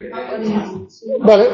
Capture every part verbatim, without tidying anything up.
Vale.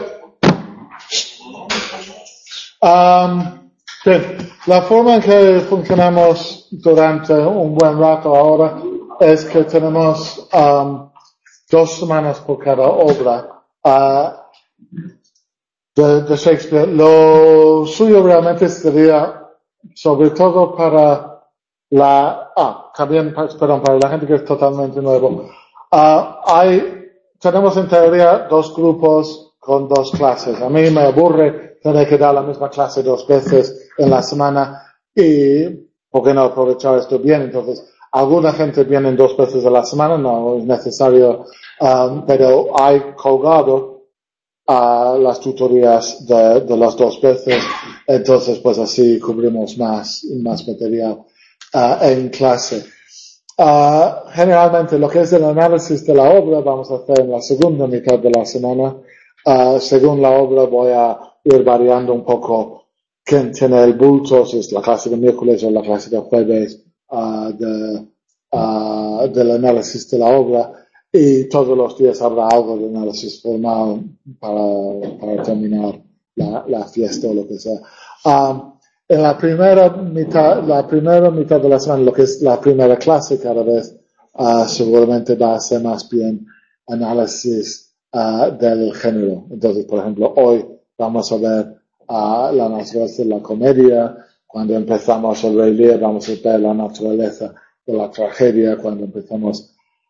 Um, bien, la forma en que funcionamos durante un buen rato ahora es que tenemos um, dos semanas por cada obra uh, de, de Shakespeare. Lo suyo realmente sería, sobre todo para la, ah, también, perdón, para la gente que es totalmente nuevo. Uh, hay, tenemos en teoría dos grupos con dos clases. A mí me aburre tener que dar la misma clase dos veces en la semana y, ¿por qué no aprovechar esto bien? Entonces, alguna gente viene dos veces a la semana, no es necesario, um, pero hay colgado a uh, las tutorías de, de las dos veces, entonces pues así cubrimos más, más material uh, en clase. Uh, generalmente lo que es el análisis de la obra vamos a hacer en la segunda mitad de la semana. Uh, según la obra voy a ir variando un poco quién tiene el bulto, si es la clase de miércoles o la clase de jueves uh, de, uh, del análisis de la obra, y todos los días habrá algo de análisis formal para, para terminar la, la fiesta o lo que sea. Um, en la primera mitad, la primera mitad de la semana, lo que es la primera clase cada vez, uh, seguramente va a ser más bien análisis uh, del género. Entonces, por ejemplo, hoy vamos a ver uh, la naturaleza de la comedia. Cuando empezamos el Rey Lear, vamos a ver la naturaleza de la tragedia. Cuando empezamos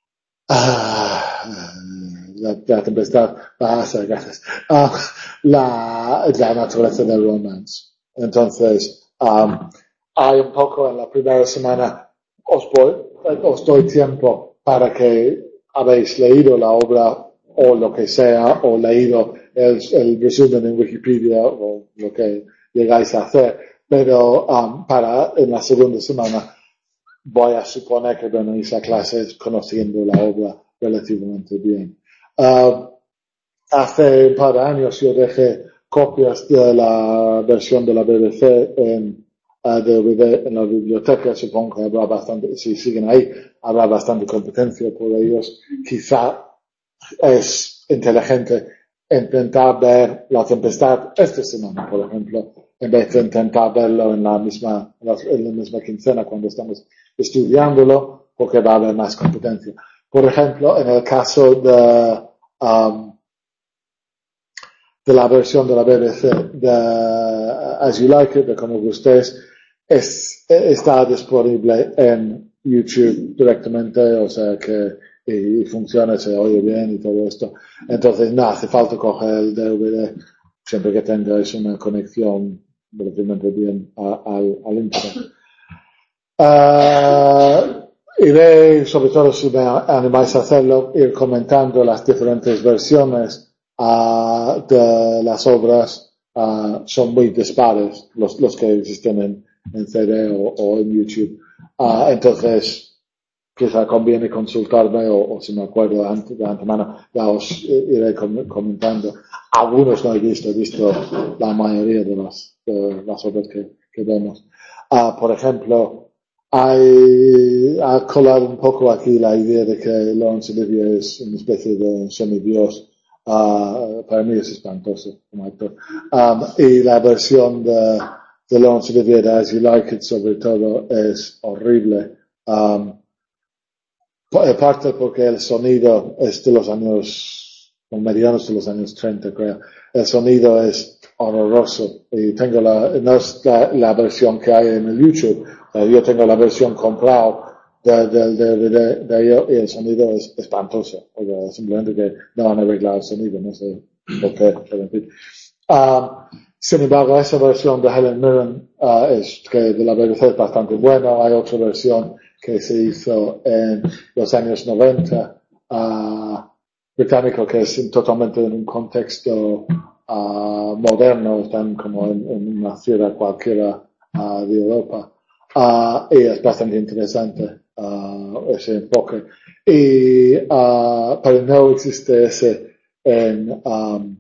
Ah, la, la tempestad va a ser, gracias. Ah, la, la naturaleza del romance. Entonces, um, hay un poco en la primera semana, os, voy, os doy tiempo para que habéis leído la obra o lo que sea, o leído el, el resumen en Wikipedia o lo que llegáis a hacer. Pero um, para en la segunda semana voy a suponer que venís a clases conociendo la obra relativamente bien. Uh, hace un par de años yo dejé copias de la versión de la B B C en uh, D V D en la biblioteca. Supongo que habrá bastante, si siguen ahí, habrá bastante competencia por ellos. Quizá es inteligente intentar ver La Tempestad esta semana, por ejemplo, en vez de intentar verlo en la misma, en la misma quincena cuando estamos estudiándolo, porque va a haber más competencia. Por ejemplo, en el caso de, um, de la versión de la B B C de As You Like It, de Como Gustéis, es, está disponible en YouTube directamente, o sea que y funciona, se oye bien y todo esto. Entonces, no hace falta coger el D V D siempre que tengáis una conexión relativamente bien a, al, al internet. Uh, iré, sobre todo si me animáis a hacerlo, ir comentando las diferentes versiones uh, de las obras. Uh, son muy dispares los, los que existen en, en C D o, o en YouTube. Uh, entonces, quizá conviene consultarme o, o si me acuerdo de, de antemano, ya os iré com- comentando. Algunos no he visto, he visto la mayoría de las, de las obras que, que vemos. Uh, por ejemplo, hay, ha colado un poco aquí la idea de que Laurence Olivier es una especie de semidios. Uh, para mí es espantoso como actor. Um, y la versión de, de Laurence Olivier de As You Like It, sobre todo, es horrible. Um, Parte porque el sonido es de los años, medianos de los años treinta, creo. El sonido es horroroso. Y tengo la, no es la, la versión que hay en el YouTube. Uh, yo tengo la versión comprado del de, de, de, de, de ello y el sonido es espantoso. O sea, simplemente que no han arreglado el sonido, no sé por qué. Pero en fin. Um, sin embargo, esa versión de Helen Mirren uh, es que de la B B C es bastante buena. Hay otra versión que se hizo en los años noventa, uh, británico, que es totalmente en un contexto uh, moderno, están como en, en una ciudad cualquiera uh, de Europa, uh, y es bastante interesante uh, ese enfoque. Y, uh, pero no existe ese en, um,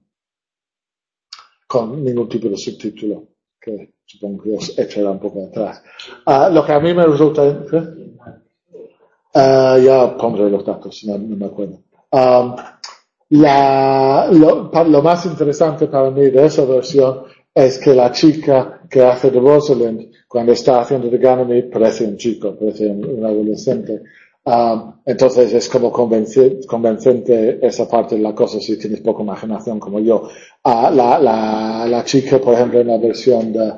con ningún tipo de subtítulo, que supongo que os echará un poco atrás. Uh, lo que a mí me resulta... ¿eh? Uh, ya pondré los datos, no, no me acuerdo. Um, la, lo, lo más interesante para mí de esa versión es que la chica que hace de Rosalind, cuando está haciendo de Ganymede, parece un chico, parece un, un adolescente. Um, entonces es como convencente, convencente esa parte de la cosa si tienes poca imaginación como yo. Uh, la, la, la chica, por ejemplo, en la versión de,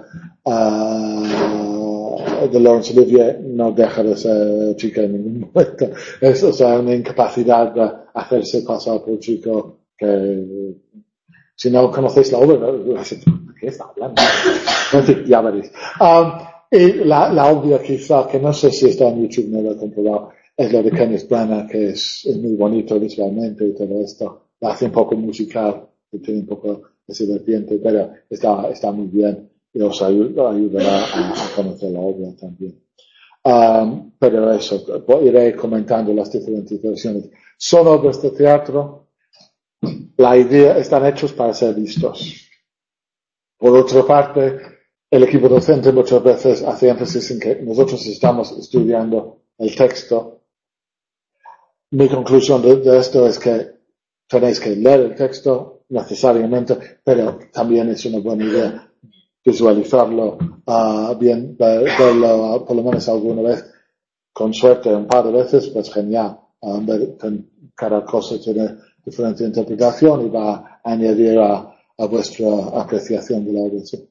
uh, de Laurence Olivier, no deja de ser chica en ningún momento. Es, o sea, una incapacidad de hacerse pasar por chico que, si no conocéis la obra, ¿de qué está hablando? En fin, ya veréis. Um, y la, la obra quizá, que no sé si está en YouTube, no lo he comprobado, es lo de Kenneth Branagh, que es, es muy bonito visualmente y todo esto. La hace un poco musical, que tiene un poco ese vertiente, pero está, está muy bien y os ayuda, ayudará a, a conocer la obra también. Um, pero eso, iré comentando las diferentes versiones. Son obras de teatro. La idea, están hechos para ser vistos. Por otra parte, el equipo docente muchas veces hace énfasis en que nosotros estamos estudiando el texto. Mi conclusión de, de esto es que tenéis que leer el texto necesariamente, pero también es una buena idea visualizarlo, uh, bien, ver, verlo uh, por lo menos alguna vez, con suerte un par de veces, pues genial. Uh, ver, cada cosa tiene diferente interpretación y va a añadir a, a vuestra apreciación de la obra. ¿Sí?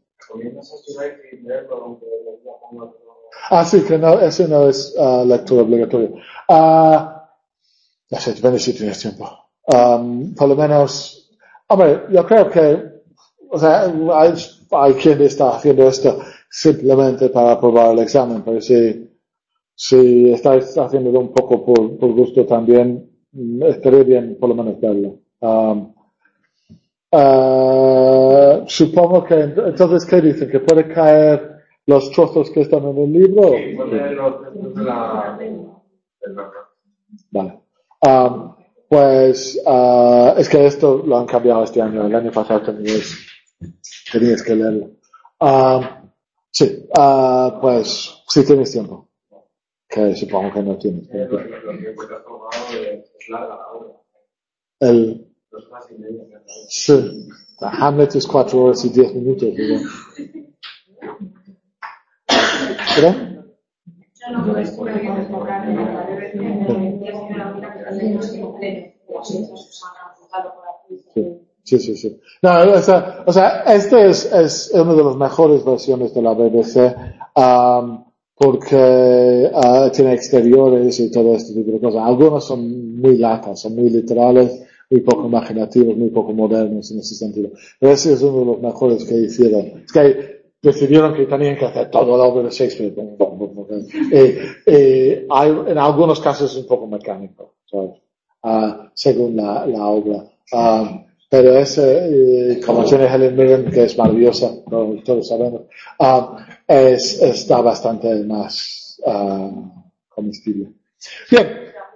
Ah, sí, que no, eso no es uh, lectura obligatoria. Uh, no sé, depende si tienes tiempo. Um, por lo menos, hombre, yo creo que, o sea, hay, hay quien está haciendo esto simplemente para aprobar el examen, pero si, si estáis haciéndolo un poco por, por gusto también, estaría bien por lo menos verlo. Um, uh, supongo que, entonces, ¿qué dicen? ¿Que puede caer los trozos que están en el libro? Sí, puede los trozos de la... Vale. Um, pues, uh, es que esto lo han cambiado este año. El año pasado teníais, teníais que leerlo. Um, sí, uh, pues, si tienes tiempo. Que supongo que no tienes tiempo. El, sí, Hamlet es cuatro horas y diez minutos. ¿Verdad? ¿Verdad? Sí, sí, sí. No, o sea, o sea este es, es una de las mejores versiones de la B B C, um, porque uh, tiene exteriores y todo este tipo de cosas. Algunos son muy latas, son muy literales, muy poco imaginativos, muy poco modernos en ese sentido. Pero ese es uno de los mejores que hicieron. Es que decidieron que tenían que hacer todo la obra de Shakespeare. Eh, eh, hay, en algunos casos es un poco mecánico, ¿sabes? Uh, según la, la obra. Um, pero ese, eh, como tiene Helen Mirren, que es maravillosa, como todos sabemos, um, es, está bastante más uh, comestible. Bien.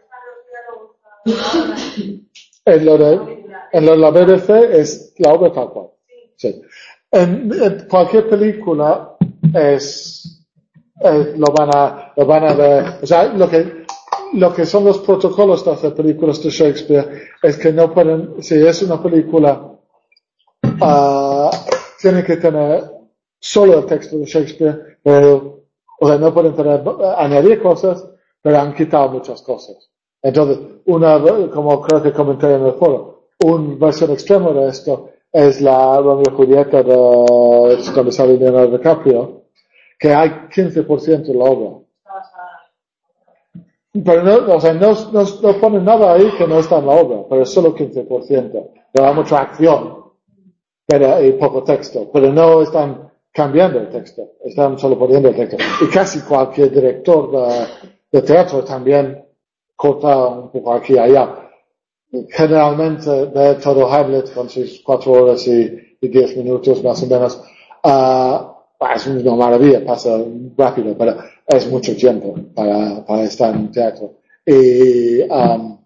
En lo de, en lo de la B B C es la obra tal cual. Sí. En, en cualquier película es, eh, lo van a, lo van a ver, o sea, lo que, lo que son los protocolos de hacer películas de Shakespeare es que no pueden, si es una película, uh, tiene que tener solo el texto de Shakespeare, pero, o sea, no pueden tener, añadir cosas, pero han quitado muchas cosas. Entonces, una, como creo que comenté en el foro, una versión extrema de esto es la Romeo y Julieta de cuando sale Leonardo DiCaprio, que hay quince por ciento de la obra. Pero no, o sea, no, no, no ponen nada ahí que no está en la obra, pero es solo quince por ciento. Pero hay mucha acción, pero hay poco texto. Pero no están cambiando el texto, están solo poniendo el texto. Y casi cualquier director de, de teatro también corta un poco aquí y allá. Generalmente ve todo Hamlet con sus cuatro horas y, y diez minutos más o menos. Uh, es una maravilla, pasa rápido, pero es mucho tiempo para, para estar en un teatro. Y, um,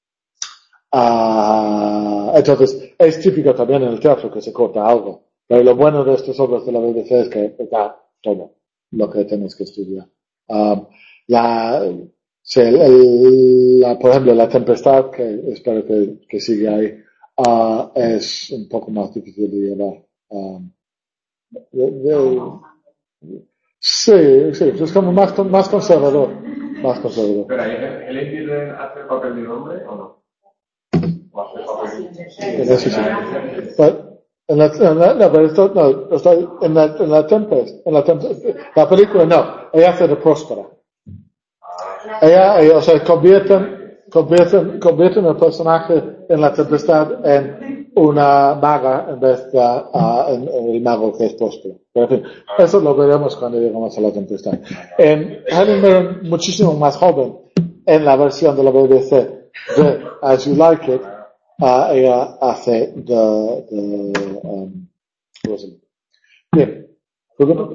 uh, entonces, es típico también en el teatro que se corta algo. Pero lo bueno de estas obras de la B B C es que está todo lo que tenéis que estudiar. Um, la, sí, el, el, la, por ejemplo, La Tempestad, que espero que, que siga ahí, uh, es un poco más difícil de llevar. Um, de, de, sí, sí, es como más, más conservador. Más conservador. ¿Pero ahí el Epirren hace el papel de un hombre o no? ¿O hace el papel de en eso sí. But, en la, en la, no, pero esto, no, está en la, en la Tempest, en la Tempest, la película no, ella hace de próspera. Ella, ella, o sea, convierten, convierten, convierten el personaje en la tempestad en una maga en vez de uh, en, en el mago que es próspero. Pero en fin, eso lo veremos cuando lleguemos a la tempestad. En Helen Mirren, muchísimo más joven, en la versión de la B B C de As You Like It, uh, ella hace de, de um, bien. ¿Pregunta?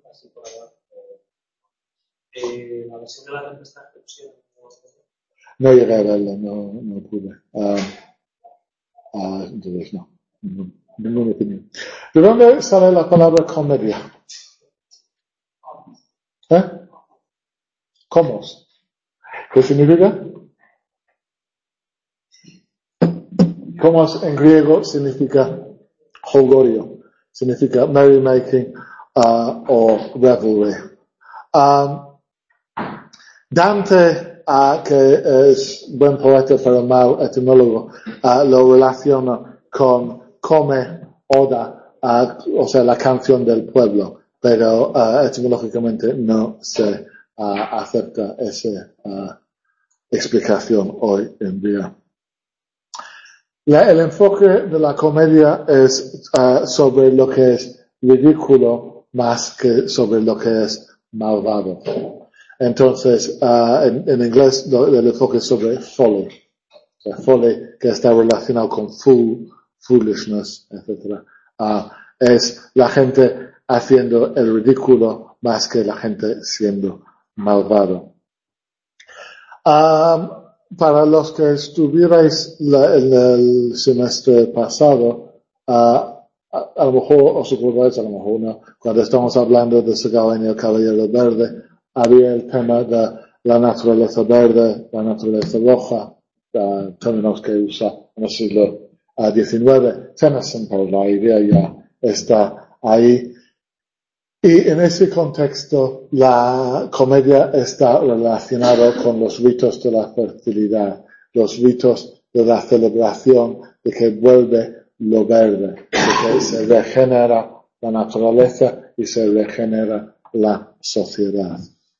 Eh, la versión de la tempestad que pusieron. No llegué a verla, no, no pude. Uh, uh, entonces, no, no, ninguna opinión. ¿De dónde sale la palabra comedia? ¿Eh? ¿Comos? ¿Qué significa? Comos en griego significa jolgorio, significa merrymaking uh, o revelry. Um, Dante, uh, que es buen poeta pero mal etimólogo, uh, lo relaciona con come, oda, uh, o sea, la canción del pueblo, pero uh, etimológicamente no se uh, acepta esa uh, explicación hoy en día. La, el enfoque de la comedia es uh, sobre lo que es ridículo más que sobre lo que es malvado. Entonces, uh, en, en inglés lo, el enfoque es sobre folly. O sea, folly que está relacionado con fool, foolishness, etcétera. Uh, es la gente haciendo el ridículo más que la gente siendo malvado. Um, para los que estuvierais la, en el semestre pasado, uh, a, a lo mejor os acordáis, a lo mejor no, cuando estamos hablando de Segawa y el Caballero Verde, había el tema de la naturaleza verde, la naturaleza roja, uh, términos que usa en el siglo diecinueve. Tennyson, pero la idea ya está ahí. Y en ese contexto, la comedia está relacionada con los ritos de la fertilidad, los ritos de la celebración de que vuelve lo verde, de que se regenera la naturaleza y se regenera la sociedad.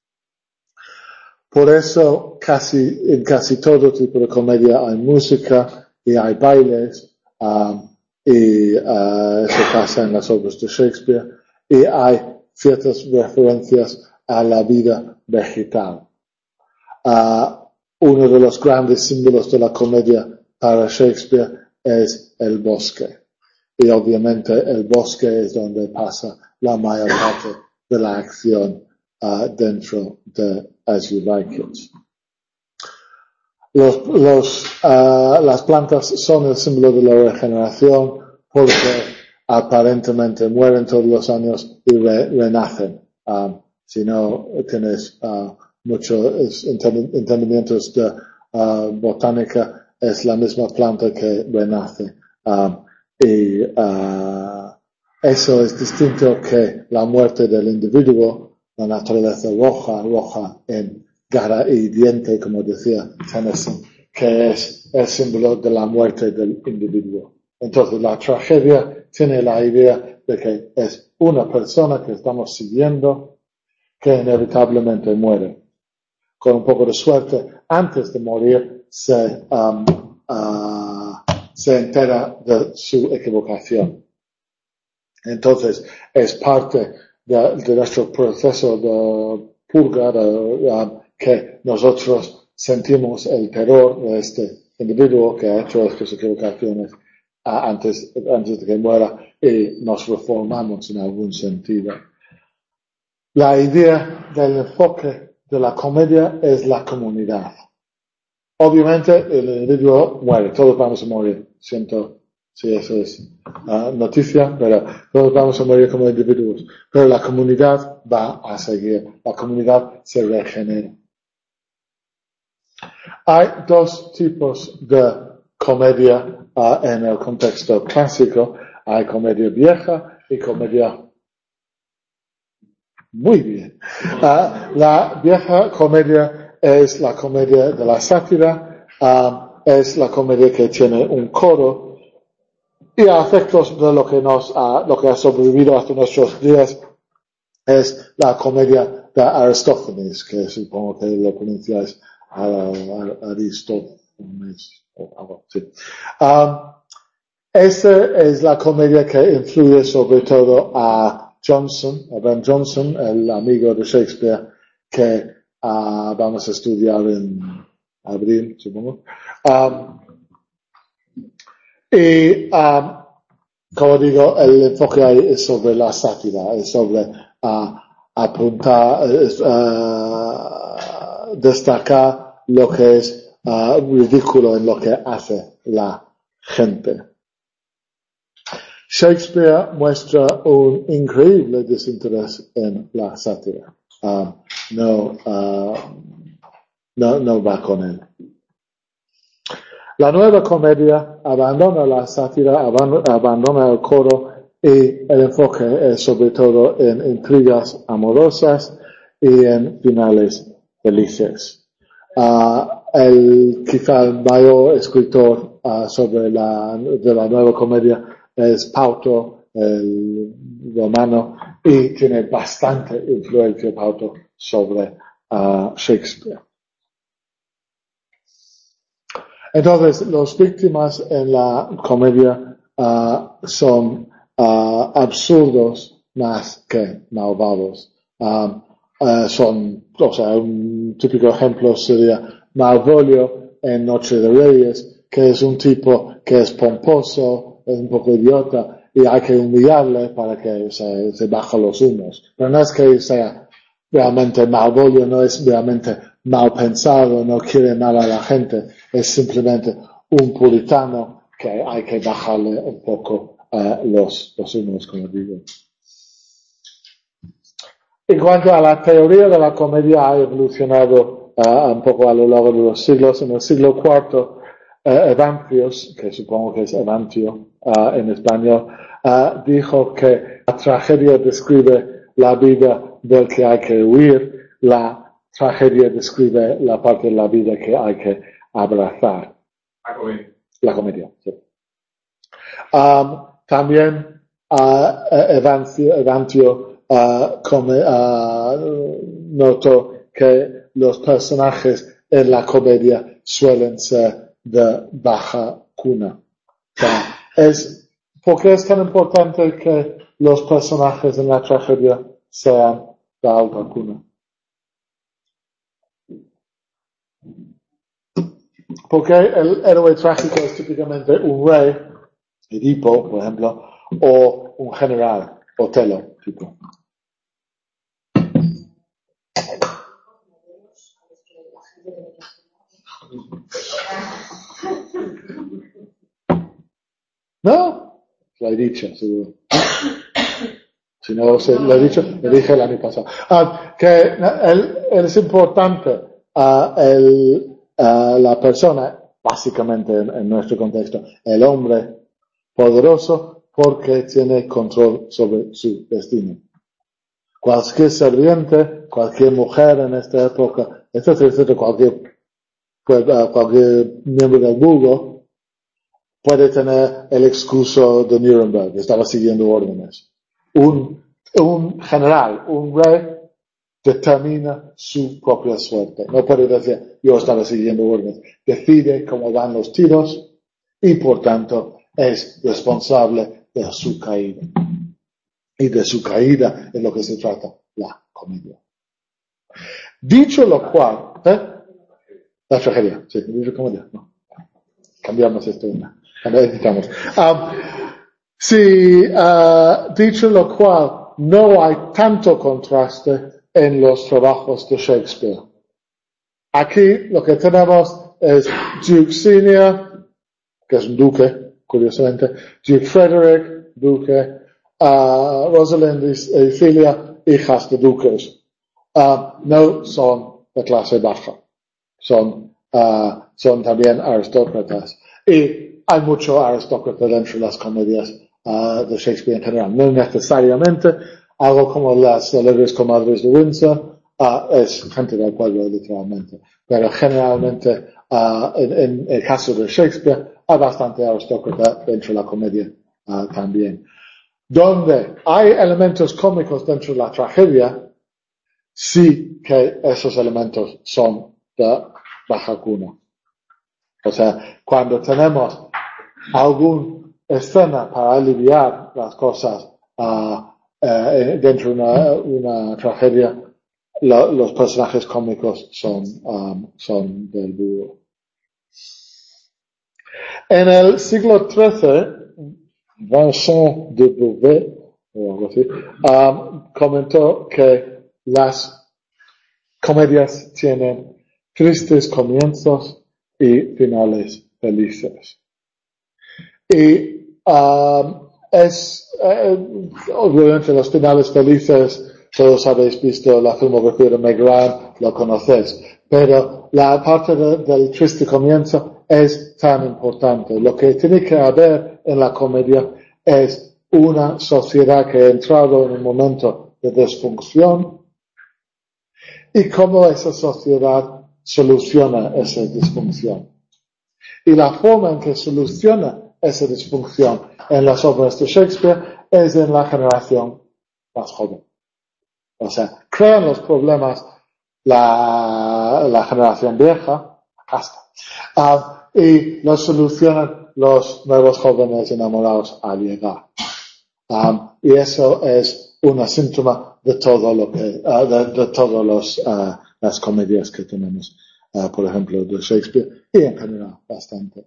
Por eso, casi, en casi todo tipo de comedia hay música y hay bailes, um, y uh, eso pasa en las obras de Shakespeare, y hay ciertas referencias a la vida vegetal. Uh, uno de los grandes símbolos de la comedia para Shakespeare es el bosque. Y obviamente el bosque es donde pasa la mayor parte de la acción uh, dentro de As You Like It. Los, los, uh, las plantas son el símbolo de la regeneración porque aparentemente mueren todos los años y re, renacen. Um, si no tienes uh, muchos entendimientos de uh, botánica, es la misma planta que renace. Um, y uh, eso es distinto que la muerte del individuo, la naturaleza roja, roja en garra y diente, como decía Tennyson, que es el símbolo de la muerte del individuo. Entonces, la tragedia tiene la idea de que es una persona que estamos siguiendo que inevitablemente muere. Con un poco de suerte, antes de morir, se, um, uh, se entera de su equivocación. Entonces, es parte de, de nuestro proceso de purga, de, um, que nosotros sentimos el terror de este individuo que ha hecho estas equivocaciones antes, antes de que muera y nos reformamos en algún sentido. La idea del enfoque de la comedia es la comunidad. Obviamente el individuo muere, todos vamos a morir. Siento si eso es uh, noticia, pero todos vamos a morir como individuos. Pero la comunidad va a seguir, la comunidad se regenera. Hay dos tipos de comedia uh, en el contexto clásico hay comedia vieja y comedia muy bien. Uh, la vieja comedia es la comedia de la sátira, uh, es la comedia que tiene un coro y a efectos de lo que nos ha, lo que ha sobrevivido hasta nuestros días es la comedia de Aristófanes, que supongo que lo pronunciáis Aristófanes o algo así. Um, esa es la comedia que influye sobre todo a Johnson, a Ben Jonson, el amigo de Shakespeare, que uh, vamos a estudiar en abril, supongo. Um, y, um, como digo, el enfoque ahí es sobre la sátira, es sobre uh, apuntar, uh, destacar lo que es uh, ridículo en lo que hace la gente. Shakespeare muestra un increíble desinterés en la sátira. Uh, no, uh, no, no va con él. La nueva comedia abandona la sátira, abandona el coro y el enfoque es sobre todo en intrigas amorosas y en finales felices. Uh, el quizá el mayor escritor uh, sobre la de la nueva comedia es Plauto, el romano, y tiene bastante influencia Plauto sobre uh, Shakespeare. Entonces, los víctimas en la comedia uh, son uh, absurdos más que malvados. Um, uh, son, o sea, un típico ejemplo sería Malvolio en Noche de Reyes, que es un tipo que es pomposo, es un poco idiota, y hay que humillarle para que se, se baje los humos. Pero no es que sea realmente Malvolio, no es realmente mal pensado, no quiere mal a la gente, es simplemente un puritano que hay que bajarle un poco uh, los, los humos, como digo. En cuanto a la teoría de la comedia, ha evolucionado uh, un poco a lo largo de los siglos. En el siglo cuarto, uh, Evantios, que supongo que es Evantio uh, en español, uh, dijo que la tragedia describe la vida del que hay que huir, la tragedia describe la parte de la vida que hay que abrazar. La comedia. La comedia, sí. Um, también uh, Evantio, Evantio Uh, come, uh, notó que los personajes en la comedia suelen ser de baja cuna. O sea, es, ¿por qué es tan importante que los personajes en la tragedia sean de alta cuna? Porque el héroe trágico es típicamente un rey, Edipo, por ejemplo, o un general, Otelo, tipo. No, lo he dicho, seguro. Si no se, lo he dicho, lo dije el año pasado. Ah, que el, es importante uh, el, uh, la persona, básicamente en, en nuestro contexto, el hombre poderoso, porque tiene control sobre su destino. Cualquier serviente, cualquier mujer en esta época, etcétera, etcétera, cualquier, cualquier miembro del vulgo, puede tener el excuso de Nuremberg, estaba siguiendo órdenes. Un, un general, un rey, determina su propia suerte. No puede decir, yo estaba siguiendo órdenes. Decide cómo van los tiros y, por tanto, es responsable de su caída. Y de su caída es lo que se trata la comedia. Dicho lo cual, ¿eh? La tragedia, sí, dicho comedia, no. Cambiamos esto una. Editamos. Um, si, uh, dicho lo cual, no hay tanto contraste en los trabajos de Shakespeare. Aquí lo que tenemos es Duke Senior, que es un duque, curiosamente, Duke Frederick, duque, uh, Rosalind y Ophelia, hijas de duques. Uh, no son de clase baja, son, uh, son también aristócratas. Y hay mucho aristócrata dentro de las comedias uh, de Shakespeare en general. No necesariamente algo como las alegres comadres de Windsor, uh, es gente del pueblo literalmente. Pero generalmente, uh, en, en el caso de Shakespeare, hay bastante aristócrata dentro de la comedia uh, también. Donde hay elementos cómicos dentro de la tragedia, sí que esos elementos son de baja cuna. O sea, cuando tenemos alguna escena para aliviar las cosas uh, uh, dentro de una, una tragedia, lo, los personajes cómicos son, um, son del búho. En el siglo trece, Vincent de Beauvais o algo así, um, comentó que las comedias tienen tristes comienzos y finales felices. Y um, es, eh, obviamente los finales felices, todos habéis visto la filmografía de Meg Ryan, lo conocéis, pero la parte de, del triste comienzo es tan importante. Lo que tiene que haber en la comedia es una sociedad que ha entrado en un momento de disfunción y cómo esa sociedad soluciona esa disfunción. Y la forma en que soluciona esa disfunción en las obras de Shakespeare es en la generación más joven. O sea, crean los problemas la, la generación vieja, hasta, uh, y los solucionan los nuevos jóvenes enamorados al llegar. Um, y eso es un síntoma de todo lo que, uh, de, de todos los, uh, las comedias que tenemos, uh, por ejemplo, de Shakespeare, y en general, bastante.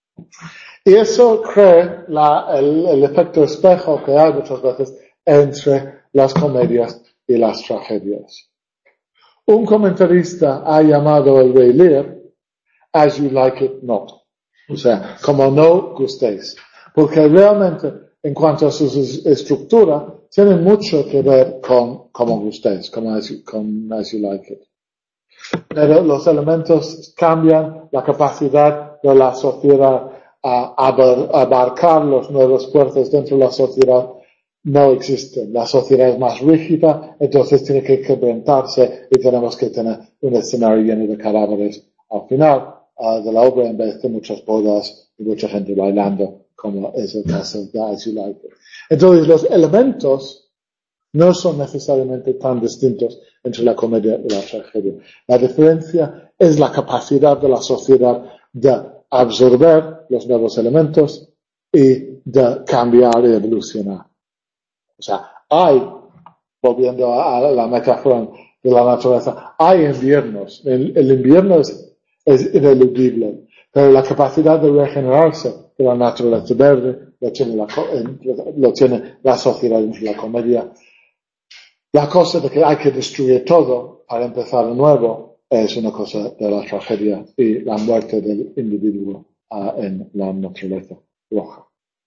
Y eso crea la, el, el efecto espejo que hay muchas veces entre las comedias y las tragedias. Un comentarista ha llamado el Rey Lear as you like it not. O sea, como no gustéis. Porque realmente, en cuanto a su estructura, tiene mucho que ver con como gustéis, como as you, con as you like it. Pero los elementos cambian, la capacidad de la sociedad a abarcar los nuevos fuerzas dentro de la sociedad no existen. La sociedad es más rígida, entonces tiene que quebrantarse y tenemos que tener un escenario lleno de cadáveres al final uh, de la obra en vez de muchas bodas y mucha gente bailando, como es el caso de As You Like It. Entonces los elementos no son necesariamente tan distintos entre la comedia y la tragedia. La diferencia es la capacidad de la sociedad de absorber los nuevos elementos y de cambiar y evolucionar. O sea, hay, volviendo a la metáfora de la naturaleza, hay inviernos. El, el invierno es, es ineludible, pero la capacidad de regenerarse de la naturaleza verde lo tiene la, lo tiene la sociedad en la comedia. La cosa de que hay que destruir todo para empezar de nuevo es una cosa de la tragedia y la muerte del individuo uh, en la naturaleza roja.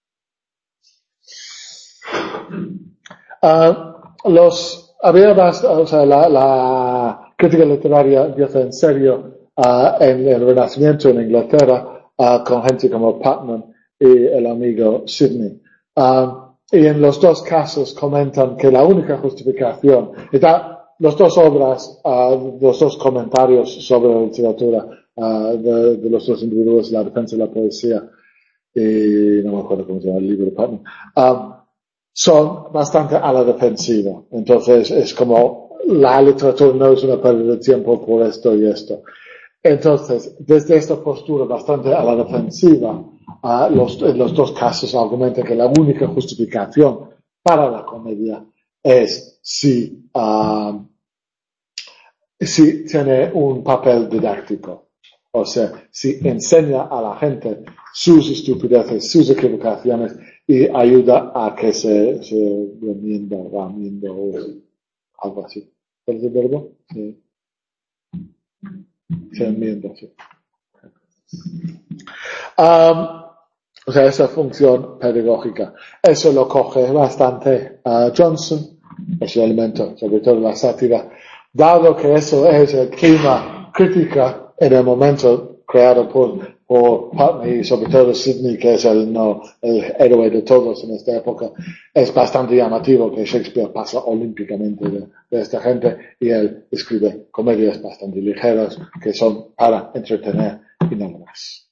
Uh, los, había bastante, o sea, la, la crítica literaria dice en serio uh, en el Renacimiento en Inglaterra uh, con gente como Putnam y el amigo Sidney. Uh, y en los dos casos comentan que la única justificación, está, los dos obras, uh, los dos comentarios sobre la literatura uh, de, de los dos individuos, la defensa de la poesía, y no me acuerdo cómo se llama el libro de Putnam, um, son bastante a la defensiva. Entonces es como la literatura no es una pérdida de tiempo por esto y esto. Entonces, desde esta postura bastante a la defensiva, uh, los, en los dos casos argumentan que la única justificación para la comedia es si, uh, si tiene un papel didáctico. O sea, si enseña a la gente sus estupideces, sus equivocaciones y ayuda a que se, se remienda, remienda o algo así. ¿Es el verbo? Sí. Se enmienda, sí. Um, o sea, esa función pedagógica. Eso lo coge bastante uh, Johnson, ese elemento, sobre todo la sátira. Dado que eso es el clima crítica en el momento creado por, por Putney y sobre todo Sidney, que es el, no, el héroe de todos en esta época, es bastante llamativo que Shakespeare pasa olímpicamente de, de esta gente y él escribe comedias bastante ligeras que son para entretener y no más.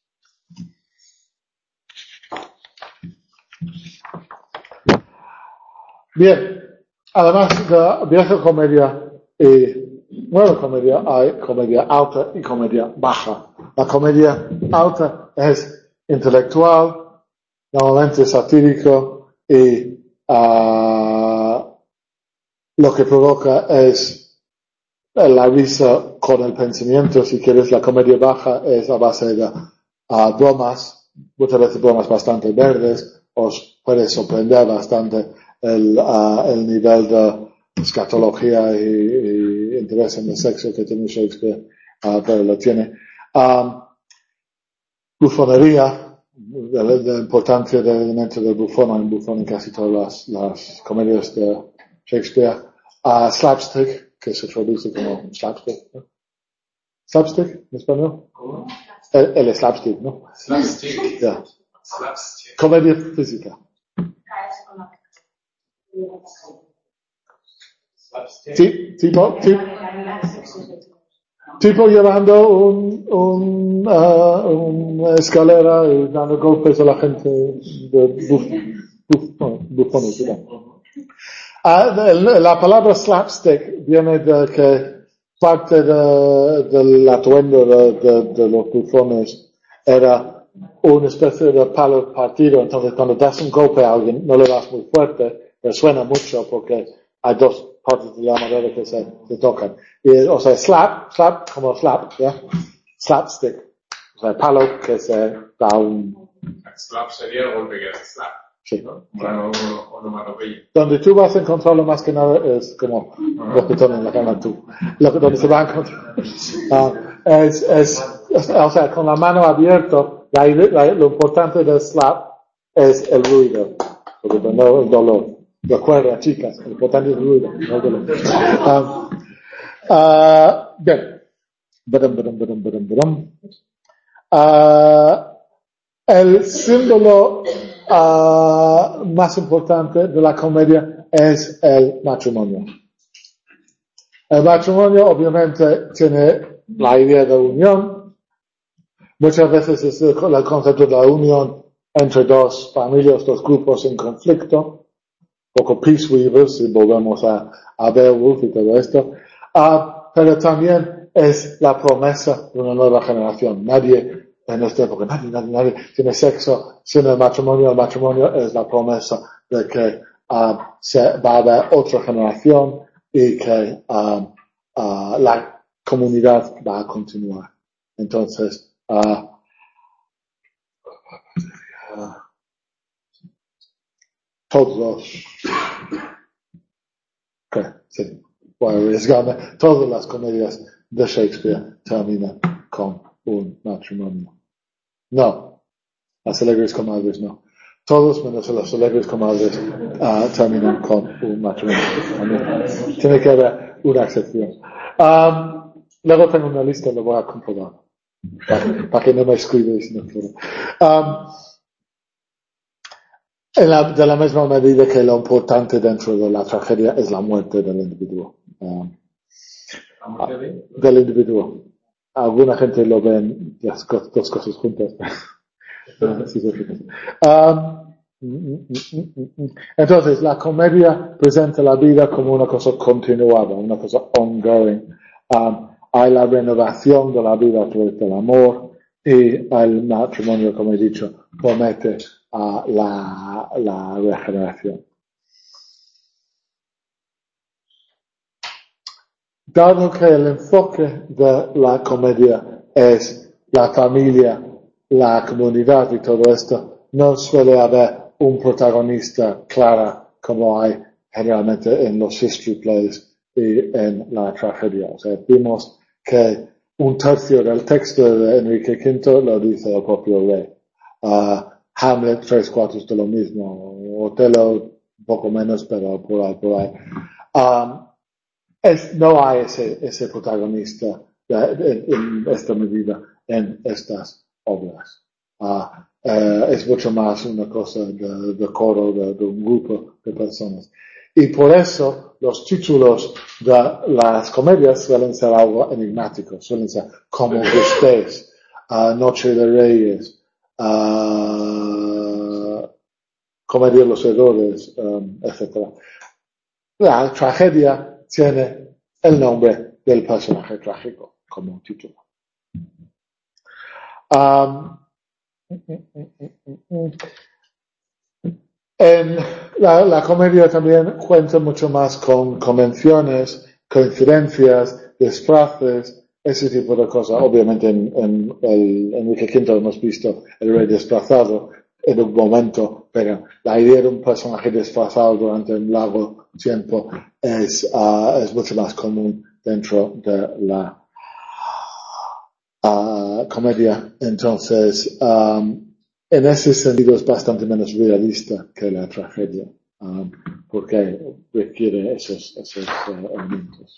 Bien, además de vieja comedia y nueva comedia, hay comedia alta y comedia baja. La comedia alta es intelectual, normalmente satírico y uh, lo que provoca es la risa con el pensamiento. Si quieres, la comedia baja es a base de uh, bromas, muchas veces bromas bastante verdes, os puede sorprender bastante el, uh, el nivel de escatología y, y interés en el sexo que tiene Shakespeare, uh, pero lo tiene. Um, bufonería, la, la importancia del elemento del bufón, hay un bufón en casi todas las, las comedias de Shakespeare. Uh, slapstick, que se traduce como slapstick, ¿no? Slapstick, en español. ¿Cómo? El, el slapstick, ¿no? Slapstick. Yeah. Slapstick. Comedia física. Slapstick. Sí, tipo, tipo, tipo llevando un, un, uh, una escalera y dando golpes a la gente de buf, buf, no, bufones, ¿verdad? Ah, de, la palabra slapstick viene de que parte de, del atuendo de, de, de los bufones era una especie de palo partido. Entonces, cuando das un golpe a alguien, no le das muy fuerte, pero suena mucho porque hay dos partes de la madera que se, se tocan. Y, o sea, slap, slap, como slap, ¿ya? Slapstick. O sea, palo que se da un... Slap sería el golpe que hace slap. Sí. ¿No? Bueno, onomatopeya. Donde tú vas a encontrarlo más que nada es como los pitones en la cama tú. Lo que donde se va a encontrar. Uh, es, es, es, o sea, con la mano abierta, la, la, lo importante del slap es el ruido. Porque no el dolor. Recuerda, chicas, lo importante es el ruido, no el dolor. Um, uh, bien. Badum, badum, badum, badum, badum. Uh, el símbolo uh, más importante de la comedia es el matrimonio. El matrimonio obviamente tiene la idea de unión. Muchas veces es el, el concepto de la unión entre dos familias, dos grupos en conflicto. Un poco Peace Weavers, si volvemos a, a Beowulf y todo esto. Uh, pero también es la promesa de una nueva generación. Nadie en esta época, nadie, nadie, nadie tiene sexo sin el matrimonio. El matrimonio es la promesa de que uh, se va a haber otra generación y que uh, uh, la comunidad va a continuar. Entonces, uh, uh, todos los, okay, sí, voy a arriesgarme, todas las comedias de Shakespeare terminan con un matrimonio. No, las alegres comadres no. Todos menos las alegres comadres uh, terminan con un matrimonio. Tiene que haber una excepción. Um, luego tengo una lista, lo voy a comprobar. Para, para que no me escribes si no quiero. Um, en la, de la misma medida que lo importante dentro de la tragedia es la muerte del individuo. Um, ¿La muerte de? del individuo. Alguna gente lo ve en las co- dos cosas juntas. um, entonces, la comedia presenta la vida como una cosa continuada, una cosa ongoing. Um, hay la renovación de la vida a través del amor y el matrimonio, como he dicho, promete uh, la, la regeneración. Dado que el enfoque de la comedia es la familia, la comunidad y todo esto, no suele haber un protagonista clara como hay generalmente en los history plays y en la tragedia. O sea, vimos que un tercio del texto de Enrique quinto lo dice el propio rey. Uh, Hamlet, tres cuartos de lo mismo. Otelo, un poco menos, pero por ahí, por ahí. Um, Es, no hay ese, ese protagonista de, de, en esta medida en estas obras. Uh, eh, es mucho más una cosa de, de coro, de, de un grupo de personas. Y por eso los títulos de las comedias suelen ser algo enigmático, suelen ser Como gustéis, uh, Noche de Reyes, uh, Comedia de los Errores, um, etcétera. La tragedia tiene el nombre del personaje trágico como título. Um, en la, la comedia también cuenta mucho más con convenciones, coincidencias, disfraces, ese tipo de cosas. Obviamente en, en el Enrique quinto hemos visto el rey disfrazado en un momento, pero la idea de un personaje disfrazado durante un largo tiempo es, uh, es mucho más común dentro de la uh, comedia. Entonces, um, en ese sentido es bastante menos realista que la tragedia, um, porque requiere esos, esos uh, elementos.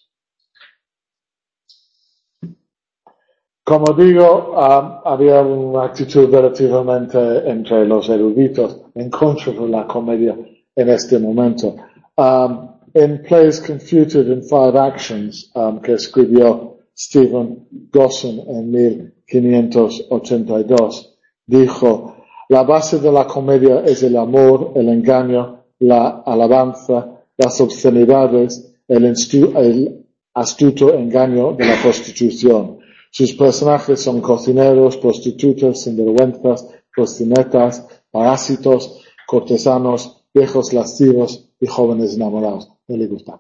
Como digo, um, había una actitud relativamente entre los eruditos en contra de la comedia en este momento. Um, en Plays Confuted in Five Actions, um, que escribió Stephen Gosson en mil quinientos ochenta y dos, dijo: la base de la comedia es el amor, el engaño, la alabanza, las obscenidades, el, el astuto engaño de la prostitución. Sus personajes son cocineros, prostitutas, sinvergüenzas, prostinetas, parásitos, cortesanos, viejos lascivos y jóvenes enamorados. No le gustaba.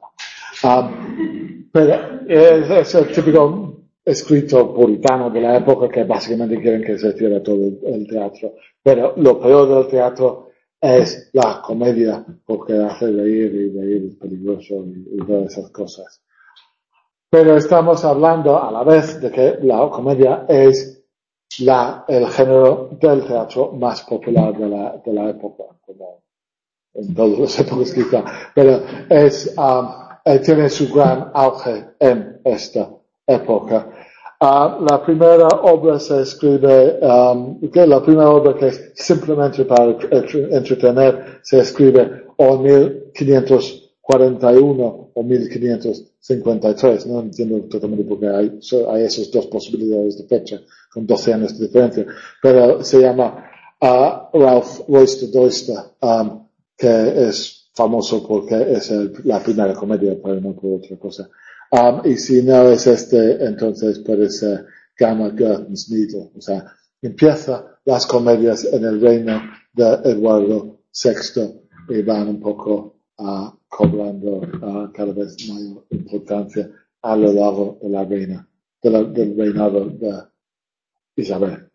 Um, pero es, es el típico escrito puritano de la época que básicamente quieren que se cierre todo el, el teatro. Pero lo peor del teatro es la comedia, porque hace reír y reír es peligroso y, y todas esas cosas. Pero estamos hablando a la vez de que la comedia es la, el género del teatro más popular de la, de la época, como en todas las épocas quizá, pero es, um, eh, tiene su gran auge en esta época. Uh, la primera obra se escribe, um, que la primera obra que es simplemente para entretener se escribe o en mil quinientos cuarenta y uno o mil quinientos cincuenta y tres, no entiendo totalmente porque hay, hay esas dos posibilidades de fecha con doce años de diferencia, pero se llama uh, Ralph Royster Doyster, um, que es famoso porque es el, la primera comedia, pero no por otra cosa. Um, y si no es este, entonces puede ser Gamma Gurton's Needle. O sea, empieza las comedias en el reino de Eduardo sexto y van un poco uh, cobrando uh, cada vez mayor importancia a lo largo de la reina, de la, del reinado de Isabel.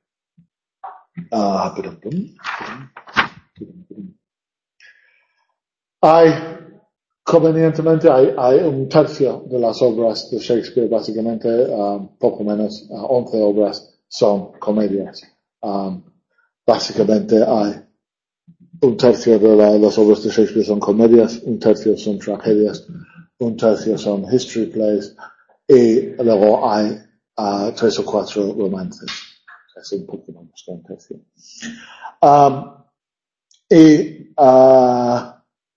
Uh, perdón, perdón, perdón, perdón. Hay Convenientemente hay, hay un tercio de las obras de Shakespeare, básicamente um, poco menos, uh, once obras son comedias. Um, básicamente hay un tercio de la, las obras de Shakespeare son comedias, un tercio son tragedias, un tercio son history plays y luego hay uh, tres o cuatro romances. Es un poco menos de un tercio. Um, y uh,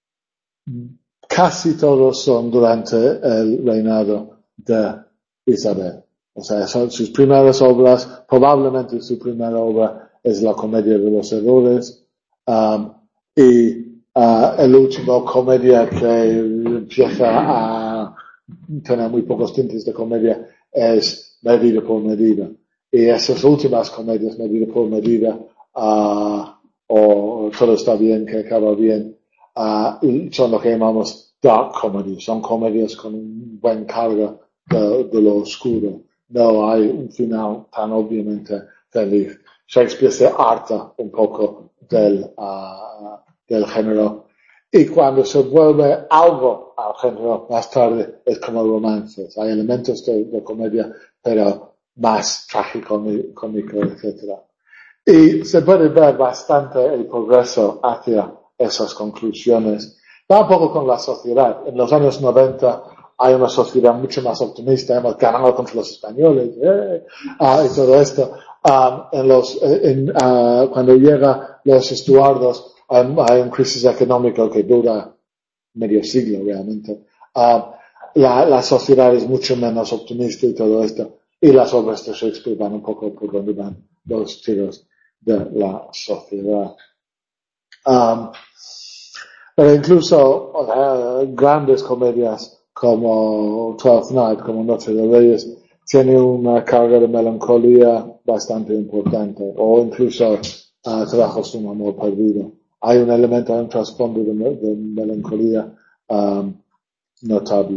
casi todos son durante el reinado de Isabel. O sea, son sus primeras obras, probablemente su primera obra es la Comedia de los Errores, um, y uh, el último comedia que empieza a tener muy pocos tintes de comedia es Medida por Medida. Y esas últimas comedias, Medida por Medida, uh, o Todo está bien, que acaba bien, Uh, son lo que llamamos dark comedy, son comedias con un buen carga de, de lo oscuro. No hay un final tan obviamente feliz. Shakespeare se harta un poco del, uh, del género. Y cuando se vuelve algo al género más tarde es como romances. Hay elementos de, de comedia, pero más tragicómico, etcétera. Y se puede ver bastante el progreso hacia esas conclusiones. Va un poco con la sociedad. En los años noventa hay una sociedad mucho más optimista, hemos ganado contra los españoles, eh, uh, y todo esto. Um, en los, en, uh, cuando llega los Estuardos, um, hay una crisis económica que dura medio siglo realmente. Um, la, la sociedad es mucho menos optimista y todo esto. Y las obras de Shakespeare van un poco por donde van los tiros de la sociedad. Um, pero incluso uh, grandes comedias como Twelfth Night, como Noche de Reyes, tiene una carga de melancolía bastante importante, o incluso uh, Trabajos de un amor perdido. Hay un elemento, un trasfondo de, de melancolía um, notable.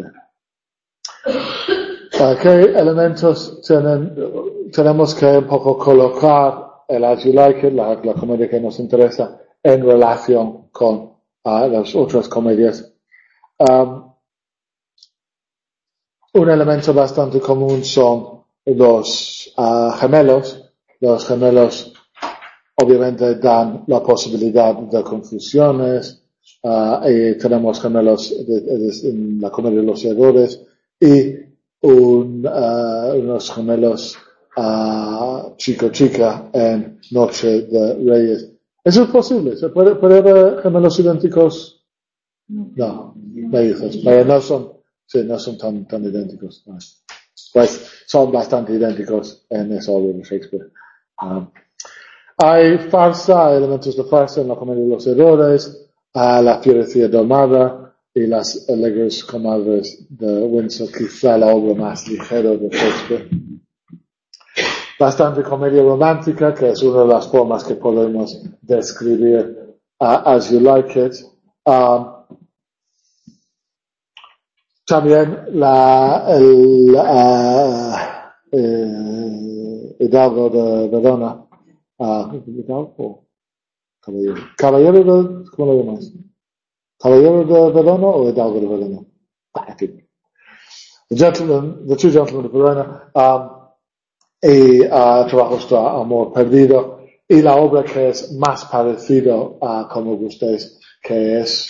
Uh, ¿Qué elementos tienen, tenemos que un poco colocar el As You Like It, la, la comedia que nos interesa, en relación con uh, las otras comedias? Um, un elemento bastante común son los uh, gemelos. Los gemelos obviamente dan la posibilidad de confusiones, uh, y tenemos gemelos de, de, de, en la comedia de los errores y un, uh, unos gemelos uh, chico-chica en Noche de Reyes. ¿Eso es posible? ¿Se puede, puede haber gemelos idénticos? No, mellizos, pero no son, sí, no son tan, tan idénticos. No. Pues son bastante idénticos en esa obra de Shakespeare. Um, hay farsa, hay elementos de farsa en la comedia de los errores, uh, la fierecilla domada y las alegres comadres de Windsor, quizá la obra más ligera de Shakespeare. Bastante comedia romántica, que es una de las formas que podemos describir uh, As You Like It. Um, también la, el uh, eh, Hidalgo de Verona. Uh, ¿Hidalgo? Caballero. Caballero de, ¿cómo lo llamas? ¿Caballero de Verona o Hidalgo de Verona? The Gentleman, The Two Gentlemen of Verona, um, y uh, Trabajos de Amor Perdido, y la obra que es más parecido a uh, como gustéis, que es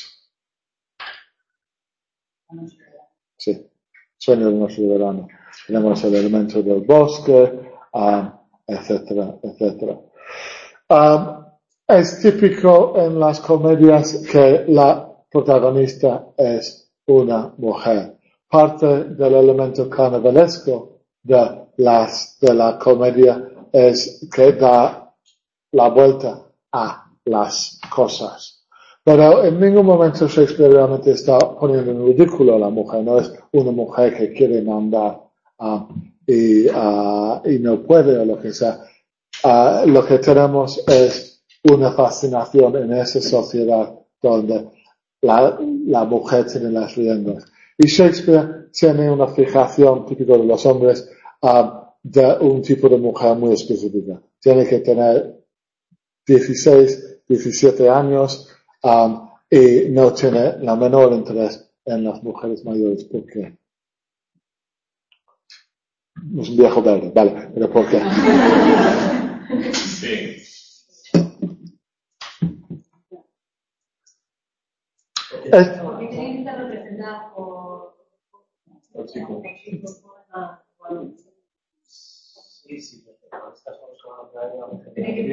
sí, Sueño de Noche de Verano. Tenemos el elemento del bosque, um, etcétera, etcétera. Um, es típico en las comedias que la protagonista es una mujer. Parte del elemento carnavalesco de las, de la comedia es que da la vuelta a las cosas. Pero en ningún momento Shakespeare realmente está poniendo en ridículo a la mujer. No es una mujer que quiere mandar um, y, uh, y no puede o lo que sea. Uh, lo que tenemos es una fascinación en esa sociedad donde la, la mujer tiene las riendas. Y Shakespeare tiene una fijación típica de los hombres um, de un tipo de mujer muy específica. Tiene que tener dieciséis, diecisiete años um, y no tiene la menor interés en las mujeres mayores. ¿Por qué? Es un viejo verde, vale, pero ¿por qué? Sí. Es, Porque tiene que estar representada por Los chicos. Sí, sí, pero estas cosas de la Tiene que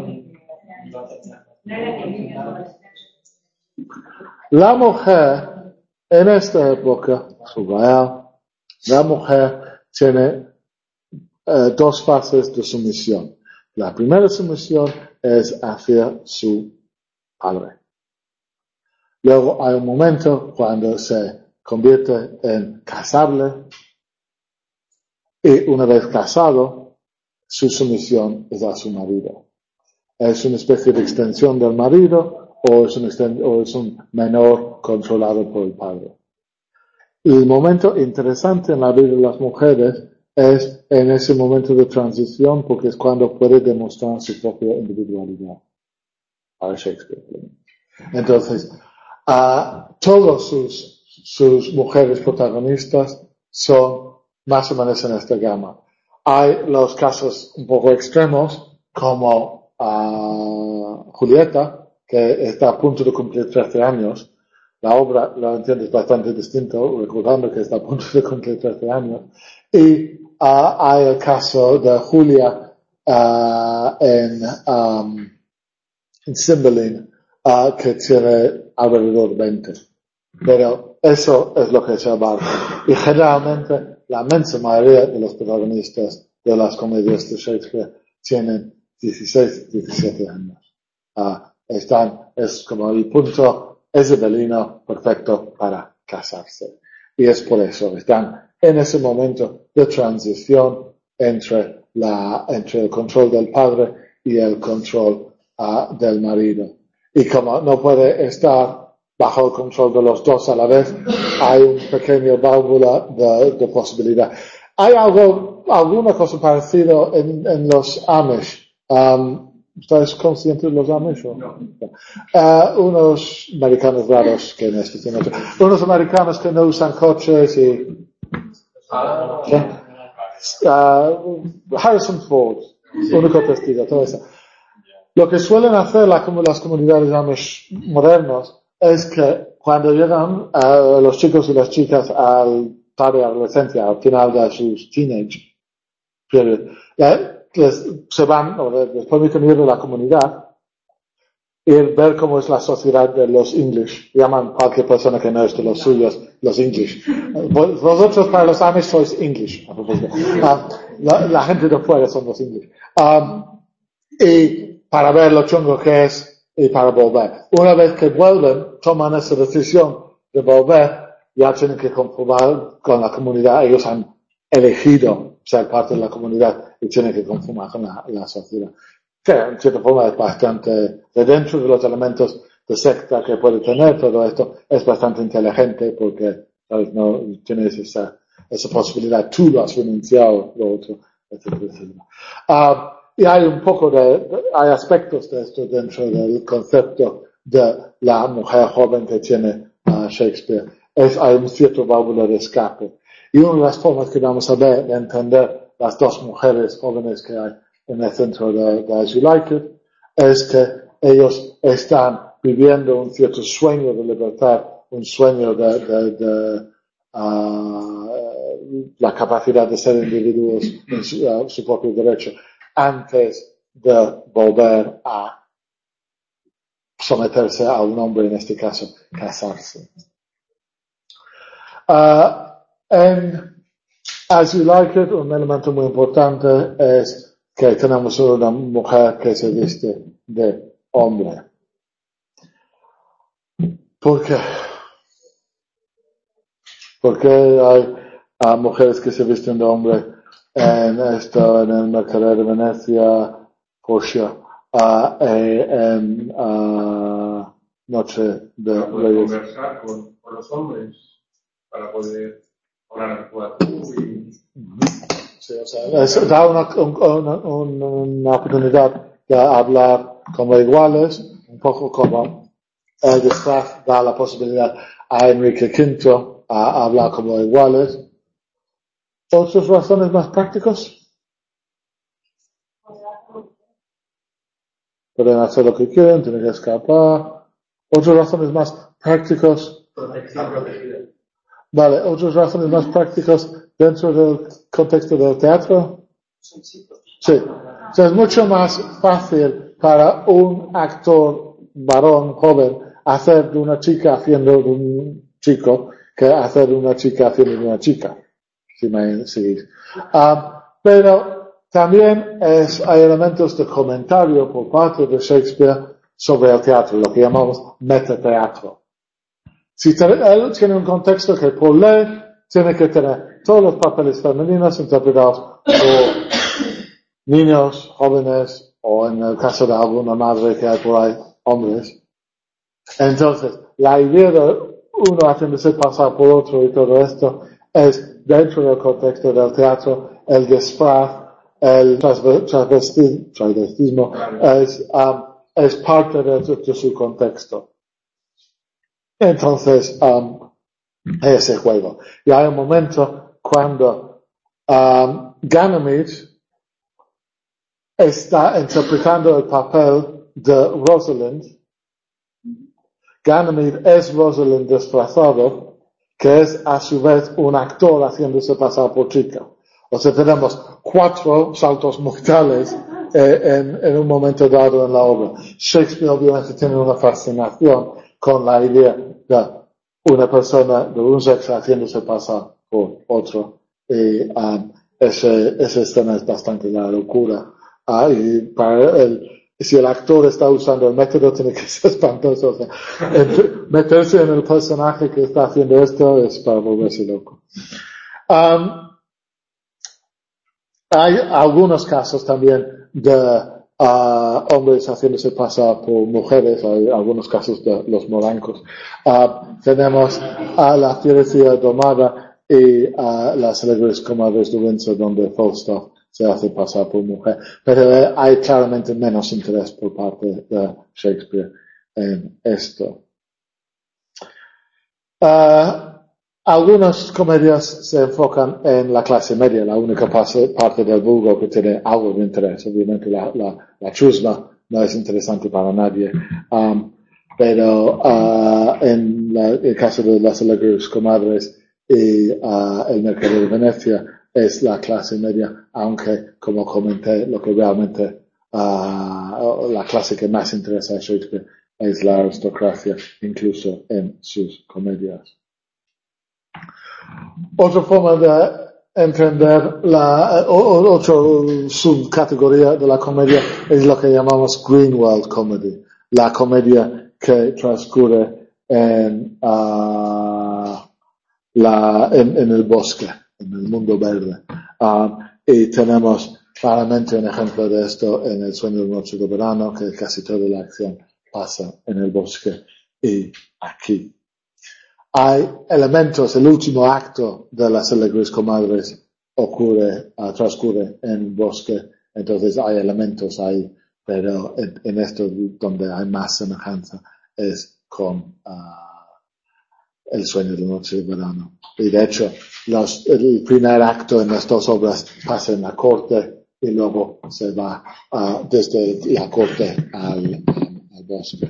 estar la mujer en esta época, subrayado, la mujer tiene eh, dos fases de sumisión. La primera sumisión es hacia su padre. Luego hay un momento cuando se convierte en casable y una vez casado, su sumisión es a su marido. Es una especie de extensión del marido o es un, exten- o es un menor controlado por el padre. El momento interesante en la vida de las mujeres es en ese momento de transición porque es cuando puede demostrar su propia individualidad. Para Shakespeare. Entonces, uh, todos sus, sus mujeres protagonistas son más o menos en esta gama. Hay los casos un poco extremos, como uh, Julieta, que está a punto de cumplir trece años, la obra la entiendes bastante distinto, recordando que está a punto de cumplir trece años. Y uh, hay el caso de Julia uh, en, um, en Cymbeline, uh, que tiene alrededor de veinte. Pero eso es lo que se abarca. Y generalmente la inmensa mayoría de los protagonistas de las comedias de Shakespeare tienen dieciséis, diecisiete años. Uh, están, es como el punto isabelino perfecto para casarse. Y es por eso, están en ese momento de transición entre la, entre el control del padre y el control uh, del marido. Y como no puede estar bajo el control de los dos a la vez, hay un pequeño válvula de, de posibilidad. Hay algo, alguna cosa parecida en, en los Amish. Um, ¿Estás consciente de los Amish? O? No. Uh, unos americanos raros que en este tienen unos americanos que no usan coches y Ah, ¿sí? uh, Harrison Ford, único testigo, todo eso. Lo que suelen hacer la, las comunidades Amish modernos es que cuando llegan uh, los chicos y las chicas al tarde adolescencia, al final de sus teenage period, eh, les, se van o les, les permiten ir de la comunidad y ver cómo es la sociedad de los English. Llaman cualquier persona que no es de los suyos los English. Vosotros para los Amish sois English. Uh, la, la gente de fuera son los English. Um, y para ver lo chungo que es y para volver. Una vez que vuelven, toman esa decisión de volver, ya tienen que conformar con la comunidad. Ellos han elegido ser parte de la comunidad y tienen que conformar con la, la sociedad. Que en cierta forma es bastante, de dentro de los elementos de secta que puede tener todo esto, es bastante inteligente porque, ¿sabes? No tienes esa, esa posibilidad. Tú lo has renunciado, lo otro, etcétera, etcétera. Uh, Y hay un poco de, de, hay aspectos de esto dentro del concepto de la mujer joven que tiene uh, Shakespeare. Es, hay un cierto válvula de escape. Y una de las formas que vamos a ver de entender las dos mujeres jóvenes que hay en el centro de, de As You Like It es que ellos están viviendo un cierto sueño de libertad, un sueño de, de, de uh, la capacidad de ser individuos en su, uh, su propio derecho, antes de volver a someterse a un hombre, en este caso, casarse. Uh, en As You Like It, un elemento muy importante es que tenemos una mujer que se viste de hombre. ¿Por qué? ¿Por qué hay uh, mujeres que se visten de hombre en esto, en el Mercader de Venecia, Portia, uh, en uh, Noche de para poder Reyes? conversar con, con los hombres, para poder hablar actuar tú y... Sí, o sea, es, da una, una, una, una oportunidad de hablar como iguales, un poco como el disfraz da la posibilidad a Enrique quinto a hablar como iguales. ¿Otras razones más prácticas? Pueden hacer lo que quieren, tienen que escapar. Otras razones más prácticas. Protección protegida. Vale, otras razones más prácticas dentro del contexto del teatro. Sí. O sea, es mucho más fácil para un actor varón joven hacer de una chica haciendo de un chico que hacer de una chica haciendo de una chica. Si me seguís. Um, pero también es, hay elementos de comentario por parte de Shakespeare sobre el teatro, lo que llamamos metateatro. Si te, él tiene un contexto que por ley tiene que tener todos los papeles femeninos interpretados por niños, jóvenes, o en el caso de alguna madre que hay por ahí, hombres. Entonces, la idea de uno haciéndose pasar por otro y todo esto es dentro del contexto del teatro, el disfraz, el transvestismo, transvestismo es, um, es parte de, de su contexto. Entonces, um, ese juego. Y hay un momento cuando um, Ganymede está interpretando el papel de Rosalind, Ganymede es Rosalind disfrazado, que es a su vez un actor haciéndose pasar por chica. O sea, tenemos cuatro saltos mortales eh, en, en un momento dado en la obra. Shakespeare obviamente tiene una fascinación con la idea de una persona de un sexo haciéndose pasar por otro. Y um, ese, esa escena es bastante la locura. Ah, y para el, si el actor está usando el método, tiene que ser espantoso. O sea, entre, meterse en el personaje que está haciendo esto es para volverse loco. Um, hay algunos casos también de uh, hombres haciéndose pasar por mujeres. Hay algunos casos de los morancos. Uh, tenemos a la Fierecilla Domada y a las alegres comadres de Windsor, donde Falstaff se hace pasar por mujer, pero hay claramente menos interés por parte de Shakespeare en esto. Uh, algunas comedias se enfocan en la clase media, la única parte, parte del vulgo que tiene algo de interés. Obviamente la, la, la chusma no es interesante para nadie, um, pero uh, en la, el caso de las alegres comadres y uh, el mercado de Venecia, es la clase media, aunque, como comenté, lo que realmente, uh, la clase que más interesa a Shakespeare es la aristocracia, incluso en sus comedias. Otra forma de entender la, o, otra subcategoría de la comedia es lo que llamamos Greenwald Comedy, la comedia que transcurre en, uh, la, en, en el bosque, en el mundo verde. Um, y tenemos claramente un ejemplo de esto en El sueño de una noche de verano, que casi toda la acción pasa en el bosque y aquí. Hay elementos, el último acto de las alegres comadres ocurre, uh, transcurre en un bosque, entonces hay elementos ahí, pero en, en esto donde hay más semejanza es con uh, El sueño de una noche de verano. Y de hecho, los, el primer acto en las dos obras pasa en la corte y luego se va uh, desde la corte al, al bosque.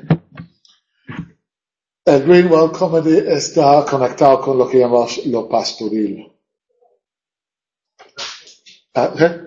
El Greenwald Comedy está conectado con lo que llamamos lo pastoril. Uh, ¿eh?